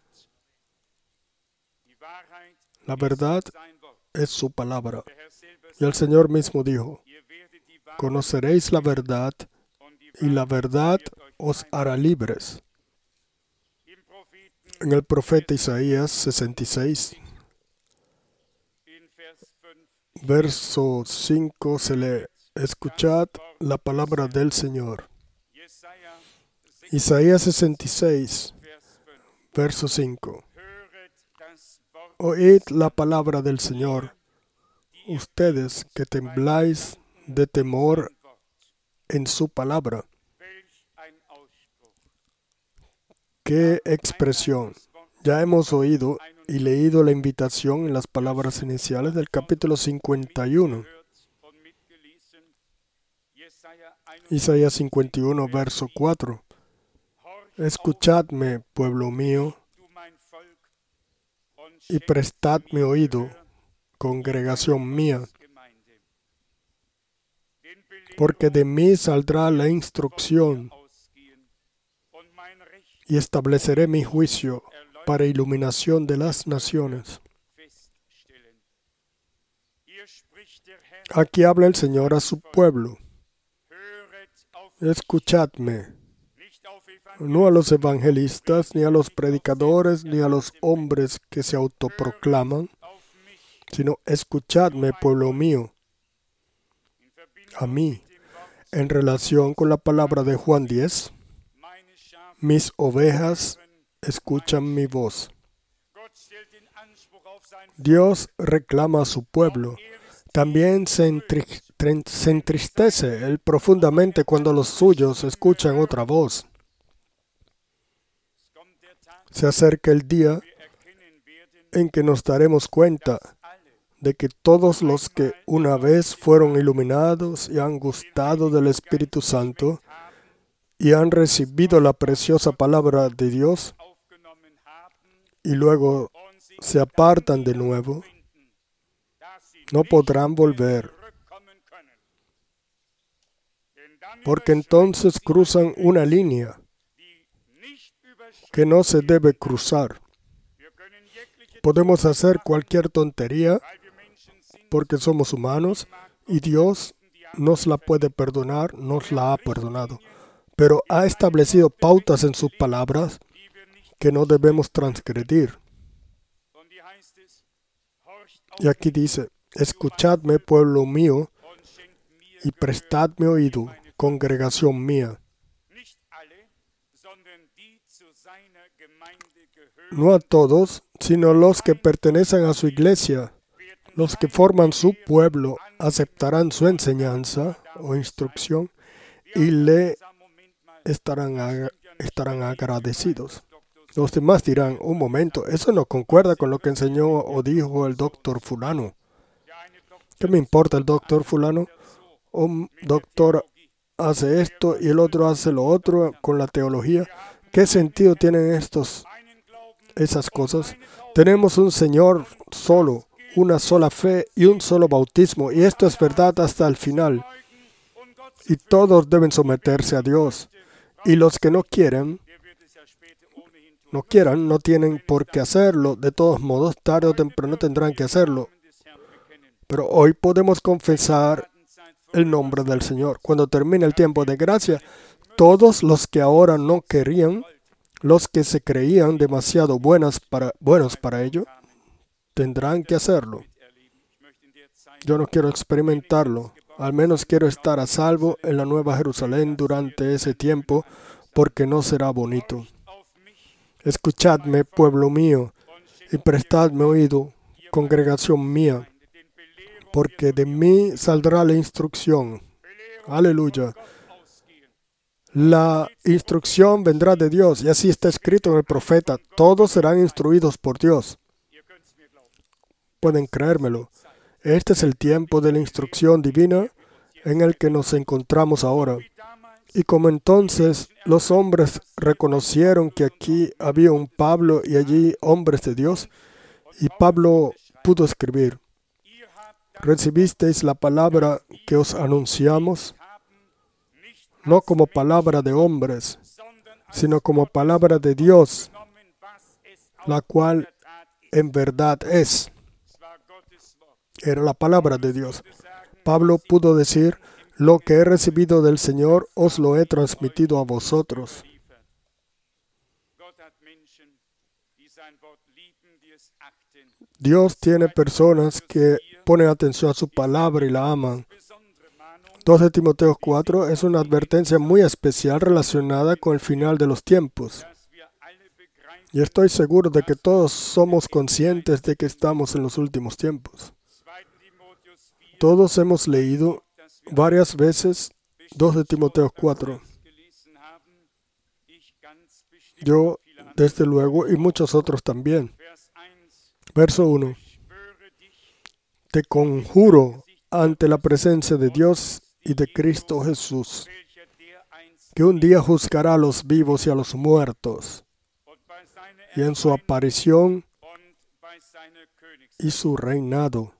La verdad es su palabra. Y el Señor mismo dijo, conoceréis la verdad y la verdad os hará libres. En el profeta Isaías 66, verso 5 se lee, escuchad la palabra del Señor. Isaías 66, verso 5. Oíd la palabra del Señor, ustedes que tembláis de temor en su palabra. ¡Qué expresión! Ya hemos oído y leído la invitación en las palabras iniciales del capítulo 51. Isaías 51, verso 4. Escuchadme, pueblo mío, y prestadme oído, congregación mía, porque de mí saldrá la instrucción y estableceré mi juicio para iluminación de las naciones. Aquí habla el Señor a su pueblo. Escuchadme, no a los evangelistas, ni a los predicadores, ni a los hombres que se autoproclaman, sino escuchadme, pueblo mío, a mí, en relación con la palabra de Juan 10, mis ovejas escuchan mi voz. Dios reclama a su pueblo. También se entristece él profundamente cuando los suyos escuchan otra voz. Se acerca el día en que nos daremos cuenta de que todos los que una vez fueron iluminados y han gustado del Espíritu Santo y han recibido la preciosa palabra de Dios y luego se apartan de nuevo, no podrán volver, porque entonces cruzan una línea que no se debe cruzar. Podemos hacer cualquier tontería porque somos humanos y Dios nos la puede perdonar, nos la ha perdonado. Pero ha establecido pautas en sus palabras que no debemos transgredir. Y aquí dice, escuchadme, pueblo mío, y prestadme oído, congregación mía. No a todos, sino los que pertenecen a su iglesia, los que forman su pueblo, aceptarán su enseñanza o instrucción y le estarán agradecidos. Los demás dirán, un momento, eso no concuerda con lo que enseñó o dijo el doctor fulano. ¿Qué me importa el doctor fulano? Un doctor hace esto y el otro hace lo otro con la teología. ¿Qué sentido tienen esas cosas? Tenemos un Señor solo, una sola fe y un solo bautismo, y esto es verdad hasta el final. Y todos deben someterse a Dios. Y los que no quieran, no tienen por qué hacerlo. De todos modos, tarde o temprano tendrán que hacerlo. Pero hoy podemos confesar el nombre del Señor. Cuando termine el tiempo de gracia, todos los que ahora no querían Los que se creían demasiado buenos para ello, tendrán que hacerlo. Yo no quiero experimentarlo. Al menos quiero estar a salvo en la Nueva Jerusalén durante ese tiempo, porque no será bonito. Escuchadme, pueblo mío, y prestadme oído, congregación mía, porque de mí saldrá la instrucción. Aleluya. La instrucción vendrá de Dios, y así está escrito en el profeta. Todos serán instruidos por Dios. Pueden creérmelo. Este es el tiempo de la instrucción divina en el que nos encontramos ahora. Y como entonces los hombres reconocieron que aquí había un Pablo y allí hombres de Dios, y Pablo pudo escribir: recibisteis la palabra que os anunciamos, no como palabra de hombres, sino como palabra de Dios, la cual en verdad es. Era la palabra de Dios. Pablo pudo decir: lo que he recibido del Señor os lo he transmitido a vosotros. Dios tiene personas que ponen atención a su palabra y la aman. 2 de Timoteo 4 es una advertencia muy especial relacionada con el final de los tiempos. Y estoy seguro de que todos somos conscientes de que estamos en los últimos tiempos. Todos hemos leído varias veces 2 de Timoteo 4. Yo, desde luego, y muchos otros también. Verso 1. Te conjuro ante la presencia de Dios y de Cristo Jesús, que un día juzgará a los vivos y a los muertos, y en su aparición y su reinado.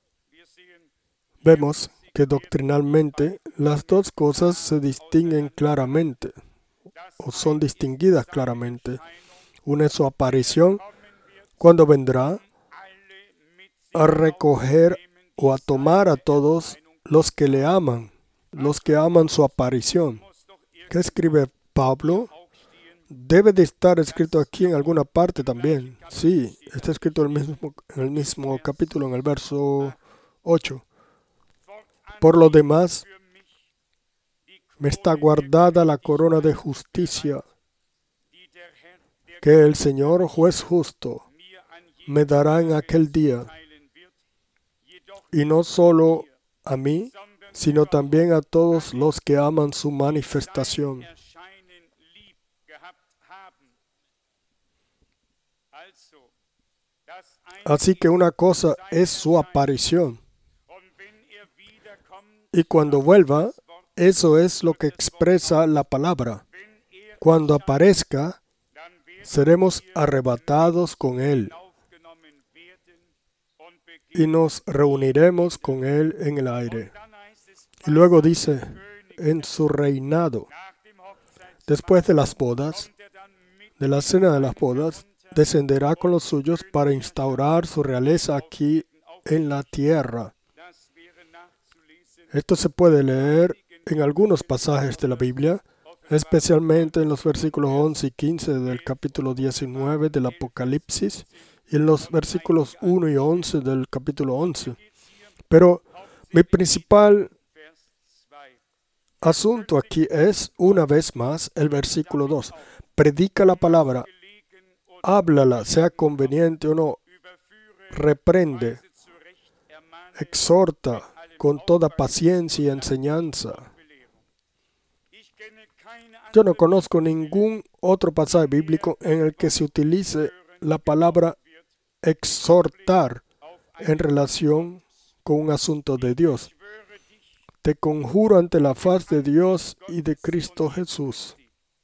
Vemos que doctrinalmente las dos cosas se distinguen claramente, o son distinguidas claramente. Una es su aparición, cuando vendrá a recoger o a tomar a todos los que le aman, los que aman su aparición. ¿Qué escribe Pablo? Debe de estar escrito aquí en alguna parte también. Sí, está escrito en el mismo capítulo, en el verso 8. Por lo demás, me está guardada la corona de justicia, que el Señor, juez justo, me dará en aquel día, y no solo a mí, sino también a todos los que aman su manifestación. Así que una cosa es su aparición, y cuando vuelva, eso es lo que expresa la palabra. Cuando aparezca, seremos arrebatados con Él y nos reuniremos con Él en el aire. Y luego dice, en su reinado. Después de las bodas, de la cena de las bodas, descenderá con los suyos para instaurar su realeza aquí en la tierra. Esto se puede leer en algunos pasajes de la Biblia, especialmente en los versículos 11 y 15 del capítulo 19 del Apocalipsis y en los versículos 1 y 11 del capítulo 11. Pero mi principal asunto aquí es, una vez más, el versículo 2. Predica la palabra, háblala, sea conveniente o no, reprende, exhorta con toda paciencia y enseñanza. Yo no conozco ningún otro pasaje bíblico en el que se utilice la palabra exhortar en relación con un asunto de Dios. Te conjuro ante la faz de Dios y de Cristo Jesús.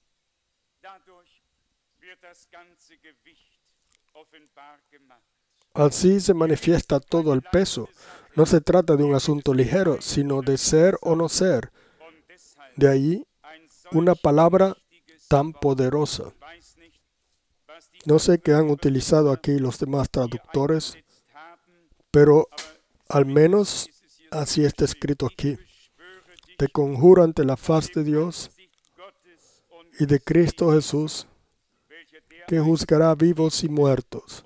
Así se manifiesta todo el peso. No se trata de un asunto ligero, sino de ser o no ser. De ahí una palabra tan poderosa. No sé qué han utilizado aquí los demás traductores, pero al menos así está escrito aquí. Te conjuro ante la faz de Dios y de Cristo Jesús, que juzgará vivos y muertos.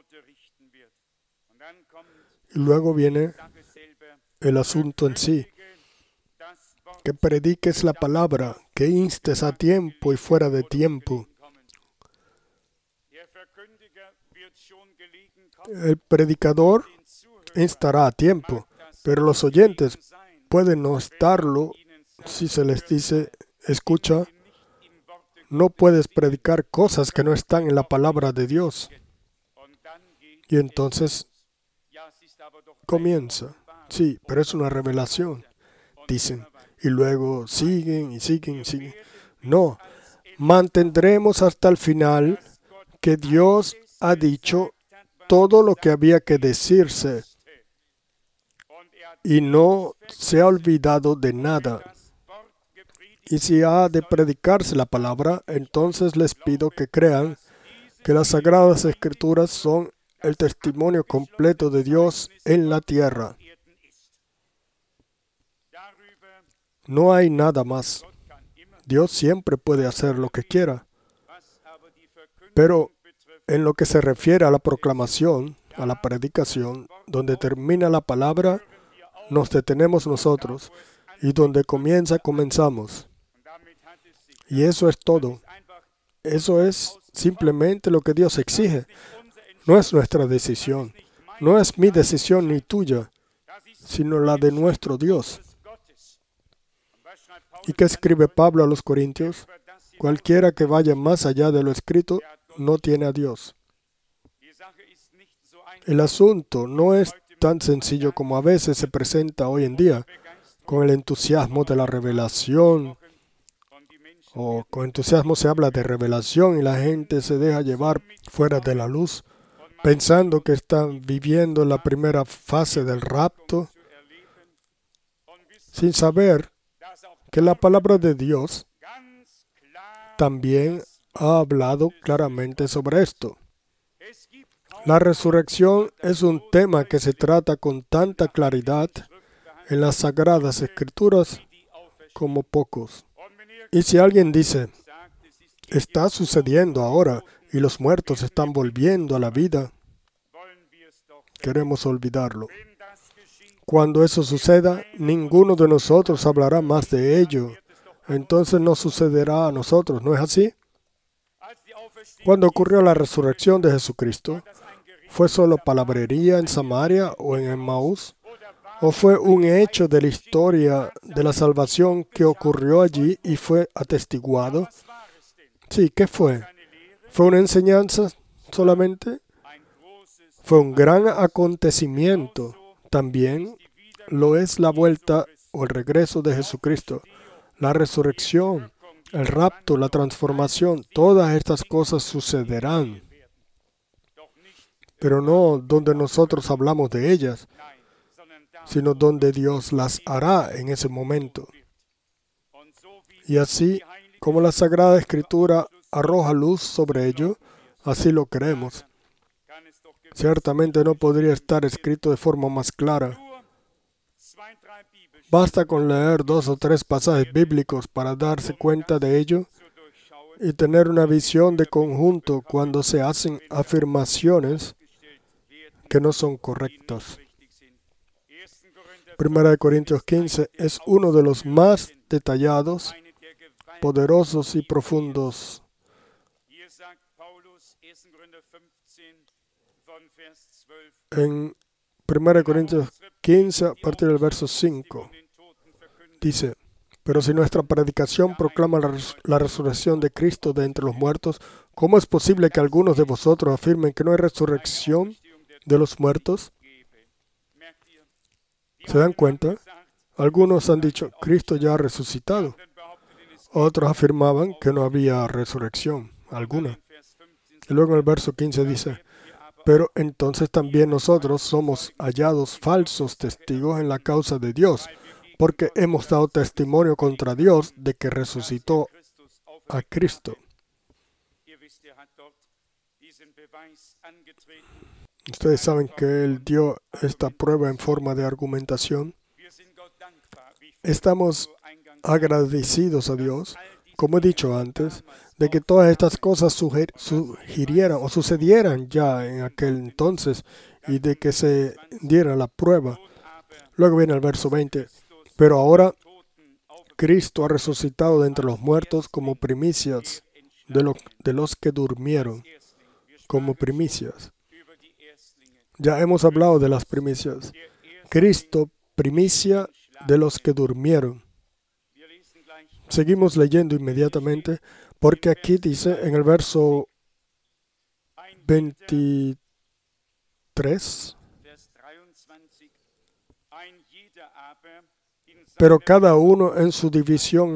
Y luego viene el asunto en sí. Que prediques la palabra, que instes a tiempo y fuera de tiempo. El predicador instará a tiempo, pero los oyentes pueden no estarlo si se les dice, escucha, no puedes predicar cosas que no están en la palabra de Dios. Y entonces comienza. Sí, pero es una revelación, dicen. Y luego siguen y siguen y siguen. No, mantendremos hasta el final que Dios ha dicho todo lo que había que decirse y no se ha olvidado de nada. Y si ha de predicarse la palabra, entonces les pido que crean que las Sagradas Escrituras son el testimonio completo de Dios en la tierra. No hay nada más. Dios siempre puede hacer lo que quiera. Pero en lo que se refiere a la proclamación, a la predicación, donde termina la palabra, nos detenemos nosotros, y donde comienza, comenzamos. Y eso es todo. Eso es simplemente lo que Dios exige. No es nuestra decisión. No es mi decisión ni tuya, sino la de nuestro Dios. ¿Y qué escribe Pablo a los Corintios? Cualquiera que vaya más allá de lo escrito no tiene a Dios. El asunto no es tan sencillo como a veces se presenta hoy en día, con el entusiasmo de la revelación, o con entusiasmo se habla de revelación y la gente se deja llevar fuera de la luz, pensando que están viviendo la primera fase del rapto, sin saber que la palabra de Dios también ha hablado claramente sobre esto. La resurrección es un tema que se trata con tanta claridad en las Sagradas Escrituras como pocos. Y si alguien dice, está sucediendo ahora y los muertos están volviendo a la vida, queremos olvidarlo. Cuando eso suceda, ninguno de nosotros hablará más de ello. Entonces no sucederá a nosotros, ¿no es así? Cuando ocurrió la resurrección de Jesucristo, ¿fue solo palabrería en Samaria o en Emmaús? ¿O fue un hecho de la historia de la salvación que ocurrió allí y fue atestiguado? Sí, ¿qué fue? ¿Fue una enseñanza solamente? Fue un gran acontecimiento. También lo es la vuelta o el regreso de Jesucristo, la resurrección, el rapto, la transformación. Todas estas cosas sucederán, pero no donde nosotros hablamos de ellas, sino donde Dios las hará en ese momento. Y así como la Sagrada Escritura arroja luz sobre ello, así lo creemos. Ciertamente no podría estar escrito de forma más clara. Basta con leer 2 o 3 pasajes bíblicos para darse cuenta de ello y tener una visión de conjunto cuando se hacen afirmaciones que no son correctas. 1 Corintios 15 es uno de los más detallados, poderosos y profundos. En 1 Corintios 15, a partir del verso 5, dice, pero si nuestra predicación proclama la resurrección de Cristo de entre los muertos, ¿cómo es posible que algunos de vosotros afirmen que no hay resurrección de los muertos? ¿Se dan cuenta? Algunos han dicho, Cristo ya ha resucitado. Otros afirmaban que no había resurrección alguna. Y luego en el verso 15 dice, pero entonces también nosotros somos hallados falsos testigos en la causa de Dios, porque hemos dado testimonio contra Dios de que resucitó a Cristo. Ustedes saben que Él dio esta prueba en forma de argumentación. Estamos agradecidos a Dios, como he dicho antes, de que todas estas cosas sugirieran o sucedieran ya en aquel entonces y de que se diera la prueba. Luego viene el verso 20. Pero ahora Cristo ha resucitado de entre los muertos como primicias de los que durmieron, como primicias. Ya hemos hablado de las primicias. Cristo, primicia de los que durmieron. Seguimos leyendo inmediatamente, porque aquí dice en el verso 23, pero cada uno en su división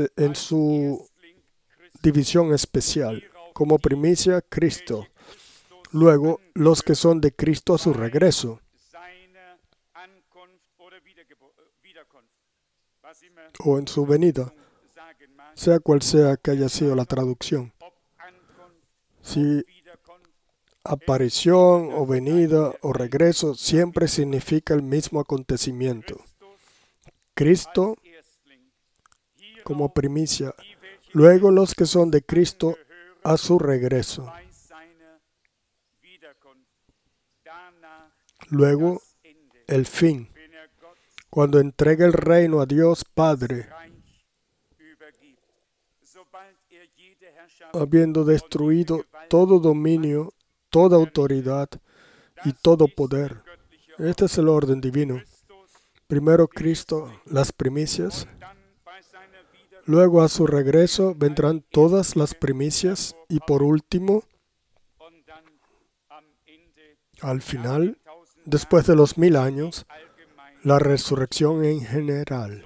especial, como primicia Cristo. Luego, los que son de Cristo a su regreso, o en su venida, sea cual sea que haya sido la traducción. Si aparición o venida o regreso siempre significa el mismo acontecimiento. Cristo como primicia, luego los que son de Cristo a su regreso. Luego el fin, cuando entregue el reino a Dios Padre, habiendo destruido todo dominio, toda autoridad y todo poder. Este es el orden divino. Primero Cristo, las primicias. Luego a su regreso vendrán todas las primicias. Y por último, al final, después de los 1000 años, la resurrección en general.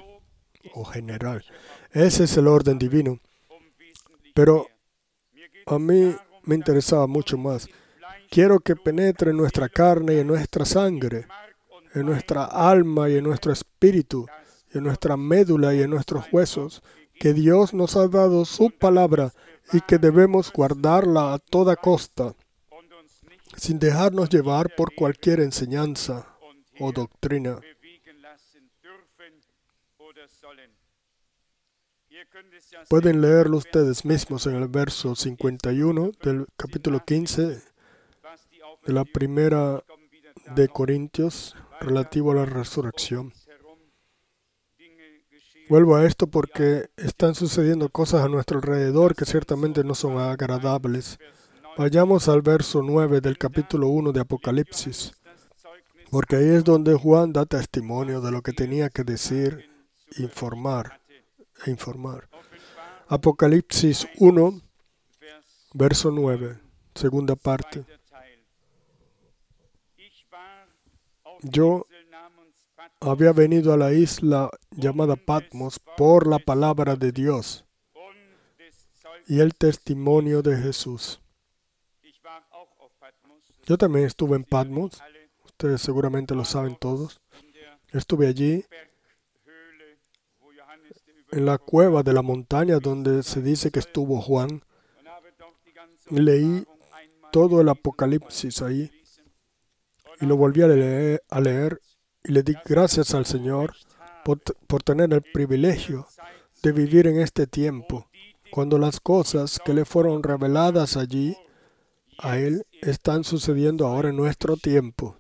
Ese es el orden divino. Pero a mí me interesaba mucho más. Quiero que penetre en nuestra carne y en nuestra sangre, en nuestra alma y en nuestro espíritu, y en nuestra médula y en nuestros huesos, que Dios nos ha dado su palabra y que debemos guardarla a toda costa, sin dejarnos llevar por cualquier enseñanza o doctrina. Pueden leerlo ustedes mismos en el verso 51 del capítulo 15 de la primera de Corintios relativo a la resurrección. Vuelvo a esto porque están sucediendo cosas a nuestro alrededor que ciertamente no son agradables. Vayamos al verso 9 del capítulo 1 de Apocalipsis, porque ahí es donde Juan da testimonio de lo que tenía que decir, informar. Apocalipsis 1, verso 9, segunda parte. Yo había venido a la isla llamada Patmos por la palabra de Dios y el testimonio de Jesús. Yo también estuve en Patmos, ustedes seguramente lo saben todos. Estuve allí, en la cueva de la montaña donde se dice que estuvo Juan. Leí todo el Apocalipsis ahí y lo volví a leer y le di gracias al Señor por tener el privilegio de vivir en este tiempo, cuando las cosas que le fueron reveladas allí a Él están sucediendo ahora en nuestro tiempo.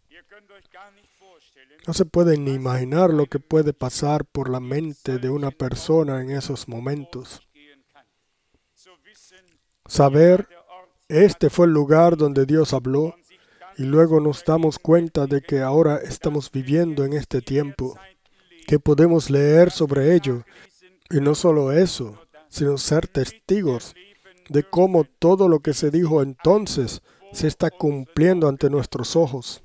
No se pueden ni imaginar lo que puede pasar por la mente de una persona en esos momentos. Saber, este fue el lugar donde Dios habló, y luego nos damos cuenta de que ahora estamos viviendo en este tiempo, que podemos leer sobre ello, y no solo eso, sino ser testigos de cómo todo lo que se dijo entonces se está cumpliendo ante nuestros ojos.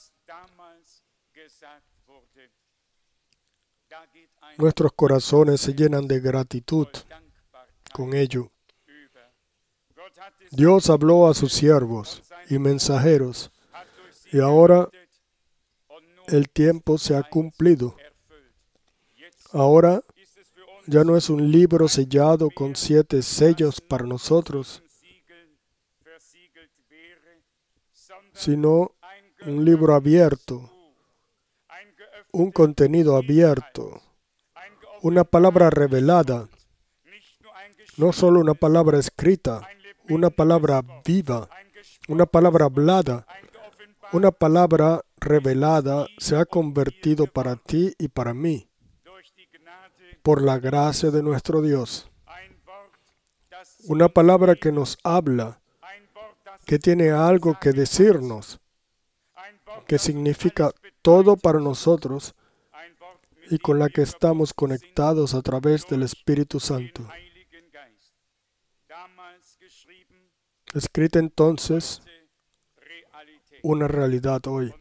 Nuestros corazones se llenan de gratitud con ello. Dios habló a sus siervos y mensajeros, y ahora el tiempo se ha cumplido. Ahora ya no es un libro sellado con 7 sellos para nosotros, sino un libro abierto, un contenido abierto, una palabra revelada, No solo una palabra escrita, una palabra viva, una palabra hablada, una palabra revelada se ha convertido para ti y para mí por la gracia de nuestro Dios. Una palabra que nos habla, que tiene algo que decirnos, que significa todo para nosotros y con la que estamos conectados a través del Espíritu Santo. Escrita entonces, una realidad hoy.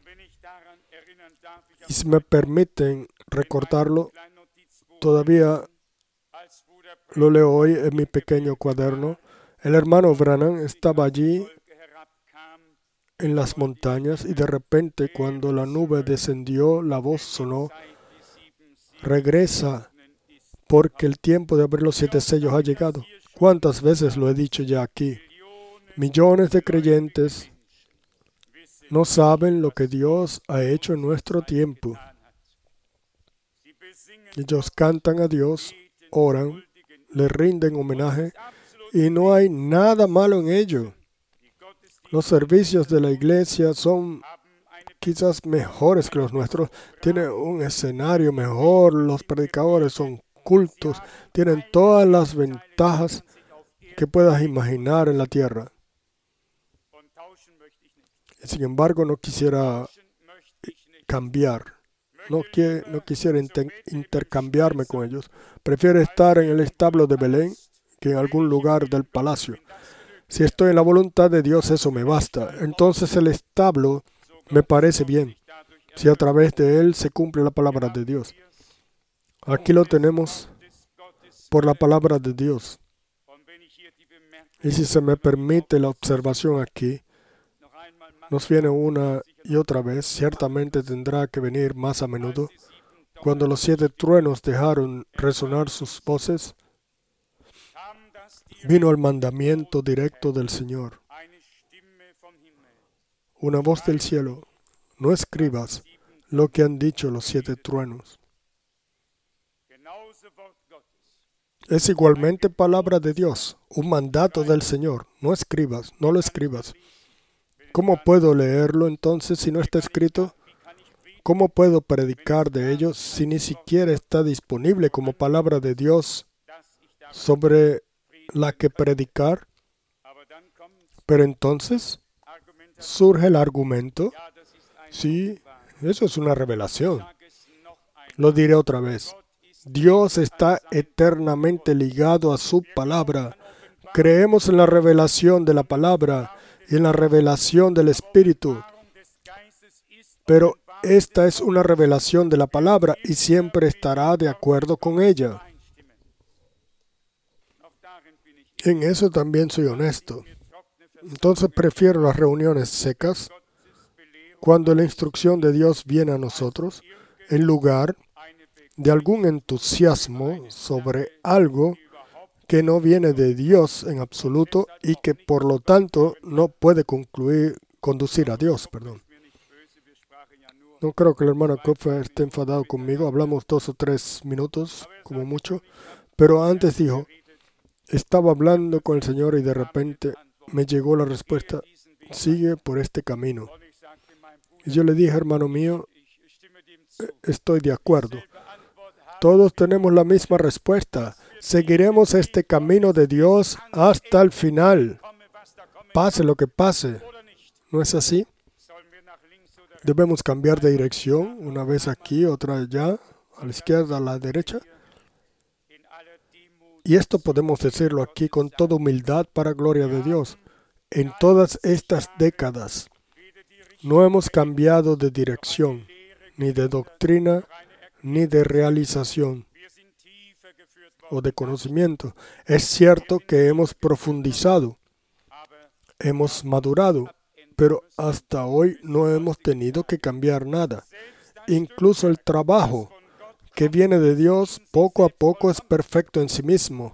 Y si me permiten recordarlo, todavía lo leo hoy en mi pequeño cuaderno. El hermano Branham estaba allí en las montañas y de repente cuando la nube descendió, la voz sonó: regresa, porque el tiempo de abrir los 7 sellos ha llegado. ¿Cuántas veces lo he dicho ya aquí? Millones de creyentes no saben lo que Dios ha hecho en nuestro tiempo. Ellos cantan a Dios, oran, le rinden homenaje y no hay nada malo en ello. Los servicios de la iglesia son quizás mejores que los nuestros. Tienen un escenario mejor, los predicadores son cultos, tienen todas las ventajas que puedas imaginar en la tierra. Sin embargo, no quisiera cambiar. No quisiera intercambiarme con ellos. Prefiero estar en el establo de Belén que en algún lugar del palacio. Si estoy en la voluntad de Dios, eso me basta. Entonces el establo me parece bien, si a través de él se cumple la palabra de Dios. Aquí lo tenemos por la palabra de Dios. Y si se me permite la observación aquí, nos viene una y otra vez, ciertamente tendrá que venir más a menudo. Cuando los 7 truenos dejaron resonar sus voces, vino el mandamiento directo del Señor. Una voz del cielo: no escribas lo que han dicho los 7 truenos. Es igualmente palabra de Dios, un mandato del Señor. No escribas, no lo escribas. ¿Cómo puedo leerlo entonces si no está escrito? ¿Cómo puedo predicar de ello si ni siquiera está disponible como palabra de Dios sobre la que predicar? Pero entonces surge el argumento: sí, eso es una revelación. Lo diré otra vez. Dios está eternamente ligado a su palabra. Creemos en la revelación de la palabra y en la revelación del Espíritu. Pero esta es una revelación de la palabra y siempre estará de acuerdo con ella. En eso también soy honesto. Entonces prefiero las reuniones secas, cuando la instrucción de Dios viene a nosotros, en lugar de algún entusiasmo sobre algo que no viene de Dios en absoluto y que por lo tanto no puede conducir a Dios. No creo que el hermano Kupfer esté enfadado conmigo. Hablamos 2 o 3 minutos, como mucho. Pero antes dijo, estaba hablando con el Señor y de repente me llegó la respuesta: sigue por este camino. Y yo le dije: hermano mío, estoy de acuerdo. Todos tenemos la misma respuesta. Seguiremos este camino de Dios hasta el final, pase lo que pase. ¿No es así? Debemos cambiar de dirección, una vez aquí, otra allá, a la izquierda, a la derecha. Y esto podemos decirlo aquí con toda humildad para gloria de Dios. En todas estas décadas no hemos cambiado de dirección, ni de doctrina, ni de realización o de conocimiento. Es cierto que hemos profundizado, hemos madurado, pero hasta hoy no hemos tenido que cambiar nada. Incluso el trabajo que viene de Dios poco a poco es perfecto en sí mismo.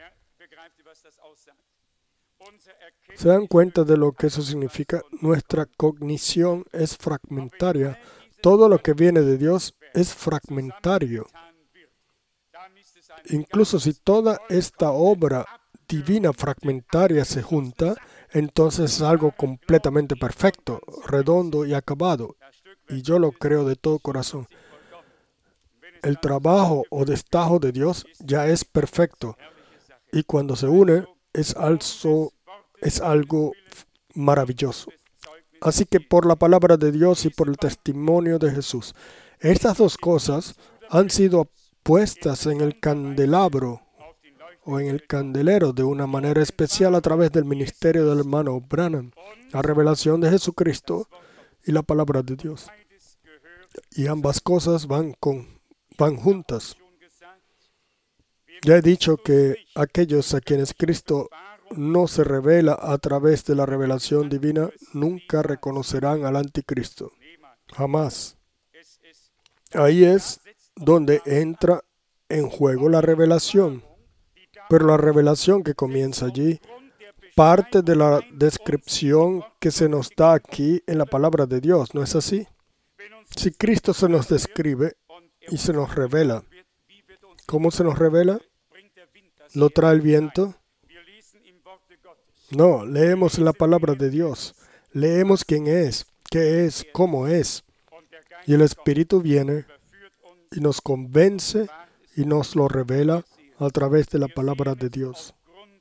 ¿Se dan cuenta de lo que eso significa? Nuestra cognición es fragmentaria. Todo lo que viene de Dios es fragmentario. Incluso si toda esta obra divina fragmentaria se junta, entonces es algo completamente perfecto, redondo y acabado. Y yo lo creo de todo corazón. El trabajo o destajo de Dios ya es perfecto. Y cuando se une, es algo maravilloso. Así que por la palabra de Dios y por el testimonio de Jesús, estas dos cosas han sido puestas en el candelabro o en el candelero de una manera especial a través del ministerio del hermano Branham, la revelación de Jesucristo y la palabra de Dios. Y ambas cosas van juntas. Ya he dicho que aquellos a quienes Cristo no se revela a través de la revelación divina nunca reconocerán al anticristo. Jamás. Ahí es donde entra en juego la revelación. Pero la revelación que comienza allí parte de la descripción que se nos da aquí en la palabra de Dios, ¿no es así? Si Cristo se nos describe y se nos revela, ¿cómo se nos revela? ¿Lo trae el viento? No, leemos en la palabra de Dios. Leemos quién es, qué es, cómo es. Y el Espíritu viene y nos convence y nos lo revela a través de la palabra de Dios.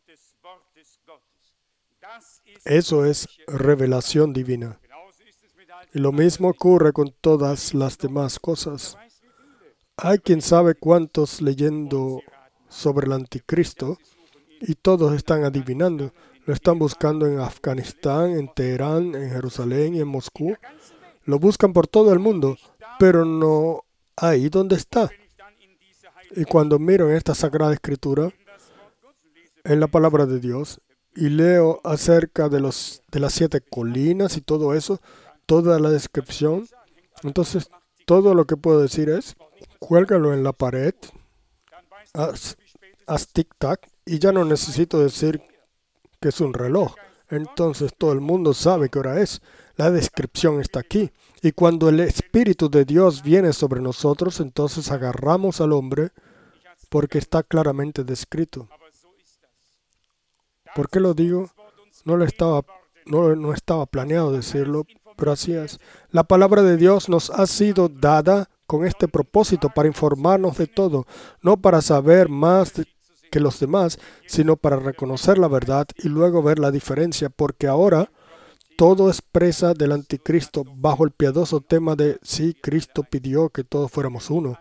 Eso es revelación divina. Y lo mismo ocurre con todas las demás cosas. Hay quien sabe cuántos leyendo sobre el anticristo y todos están adivinando. Lo están buscando en Afganistán, en Teherán, en Jerusalén y en Moscú. Lo buscan por todo el mundo, pero no ahí donde está. Y cuando miro en esta Sagrada Escritura, en la palabra de Dios, y leo acerca de las 7 colinas y todo eso, toda la descripción, entonces todo lo que puedo decir es, cuélgalo en la pared, haz tic-tac, y ya no necesito decir que es un reloj. Entonces todo el mundo sabe qué hora es. La descripción está aquí. Y cuando el Espíritu de Dios viene sobre nosotros, entonces agarramos al hombre porque está claramente descrito. ¿Por qué lo digo? No estaba planeado decirlo, pero así es. La palabra de Dios nos ha sido dada con este propósito, para informarnos de todo, no para saber más que los demás, sino para reconocer la verdad y luego ver la diferencia, porque ahora todo expresa del anticristo bajo el piadoso tema de sí, Cristo pidió que todos fuéramos uno.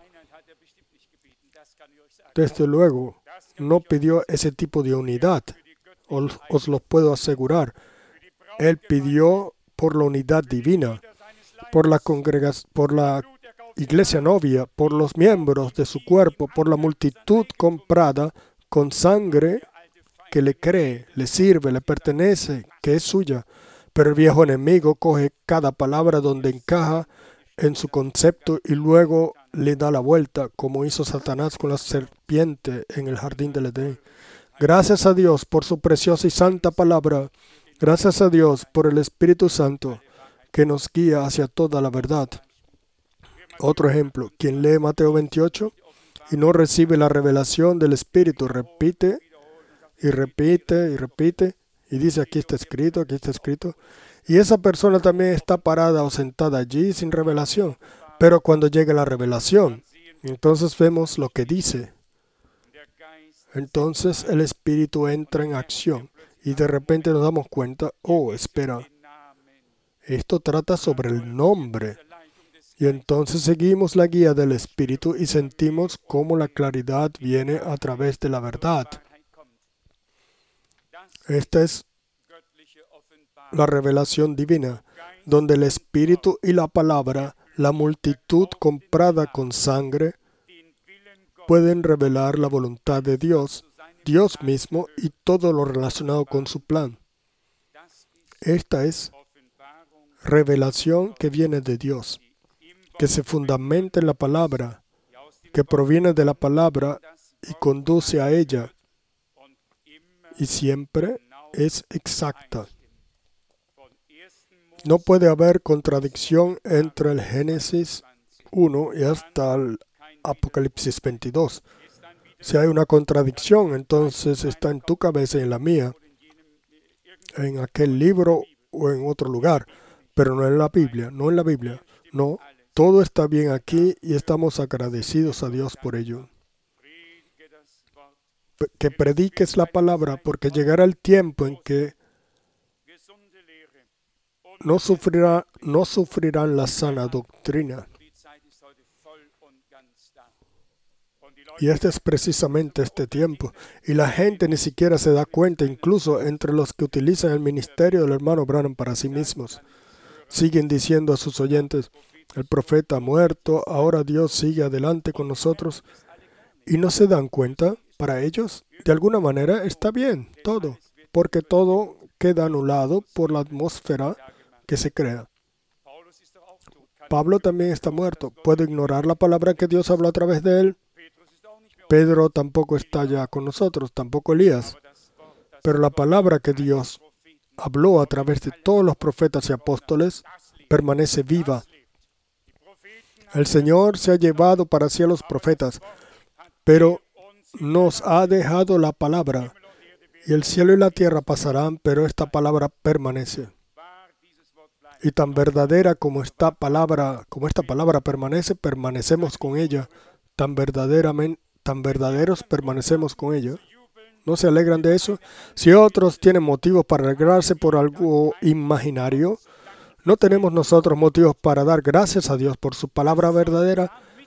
Desde luego, no pidió ese tipo de unidad, os lo puedo asegurar. Él pidió por la unidad divina, por la iglesia novia, por los miembros de su cuerpo, por la multitud comprada con sangre que le cree, le sirve, le pertenece, que es suya. Pero el viejo enemigo coge cada palabra donde encaja en su concepto y luego le da la vuelta, como hizo Satanás con la serpiente en el jardín del Edén. Gracias a Dios por su preciosa y santa palabra. Gracias a Dios por el Espíritu Santo que nos guía hacia toda la verdad. Otro ejemplo, quien lee Mateo 28 y no recibe la revelación del Espíritu, repite y repite y repite y dice aquí está escrito, aquí está escrito. Y esa persona también está parada o sentada allí sin revelación. Pero cuando llega la revelación, entonces vemos lo que dice. Entonces el Espíritu entra en acción y de repente nos damos cuenta, oh, espera, esto trata sobre el nombre. Y entonces seguimos la guía del Espíritu y sentimos cómo la claridad viene a través de la verdad. Esta es la revelación divina, donde el Espíritu y la palabra, la multitud comprada con sangre, pueden revelar la voluntad de Dios, Dios mismo y todo lo relacionado con su plan. Esta es revelación que viene de Dios, que se fundamenta en la palabra, que proviene de la palabra y conduce a ella, y siempre es exacta. No puede haber contradicción entre el Génesis 1 y hasta el Apocalipsis 22. Si hay una contradicción, entonces está en tu cabeza y en la mía, en aquel libro o en otro lugar, pero no en la Biblia, no en la Biblia. No, todo está bien aquí y estamos agradecidos a Dios por ello. Que prediques la palabra, porque llegará el tiempo en que no sufrirán la sana doctrina. Y este es precisamente este tiempo. Y la gente ni siquiera se da cuenta, incluso entre los que utilizan el ministerio del hermano Branham para sí mismos. Siguen diciendo a sus oyentes, el profeta ha muerto, ahora Dios sigue adelante con nosotros. Y no se dan cuenta, para ellos, de alguna manera está bien todo, porque todo queda anulado por la atmósfera que se crea. Pablo también está muerto. ¿Puedo ignorar la palabra que Dios habló a través de él? Pedro tampoco está ya con nosotros, tampoco Elías. Pero la palabra que Dios habló a través de todos los profetas y apóstoles permanece viva. El Señor se ha llevado para sí a los profetas, pero nos ha dejado la palabra. Y el cielo y la tierra pasarán, pero esta palabra permanece. Y tan verdadera como esta palabra permanece, permanecemos con ella. Tan verdaderos permanecemos con ella. ¿No se alegran de eso? Si otros tienen motivos para alegrarse por algo imaginario, ¿no tenemos nosotros motivos para dar gracias a Dios por su palabra verdadera?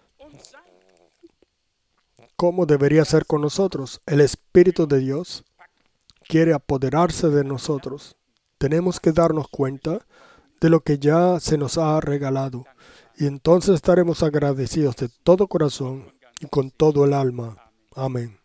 ¿Cómo debería ser con nosotros? El Espíritu de Dios quiere apoderarse de nosotros. Tenemos que darnos cuenta de lo que ya se nos ha regalado. Y entonces estaremos agradecidos de todo corazón y con todo el alma. Amén.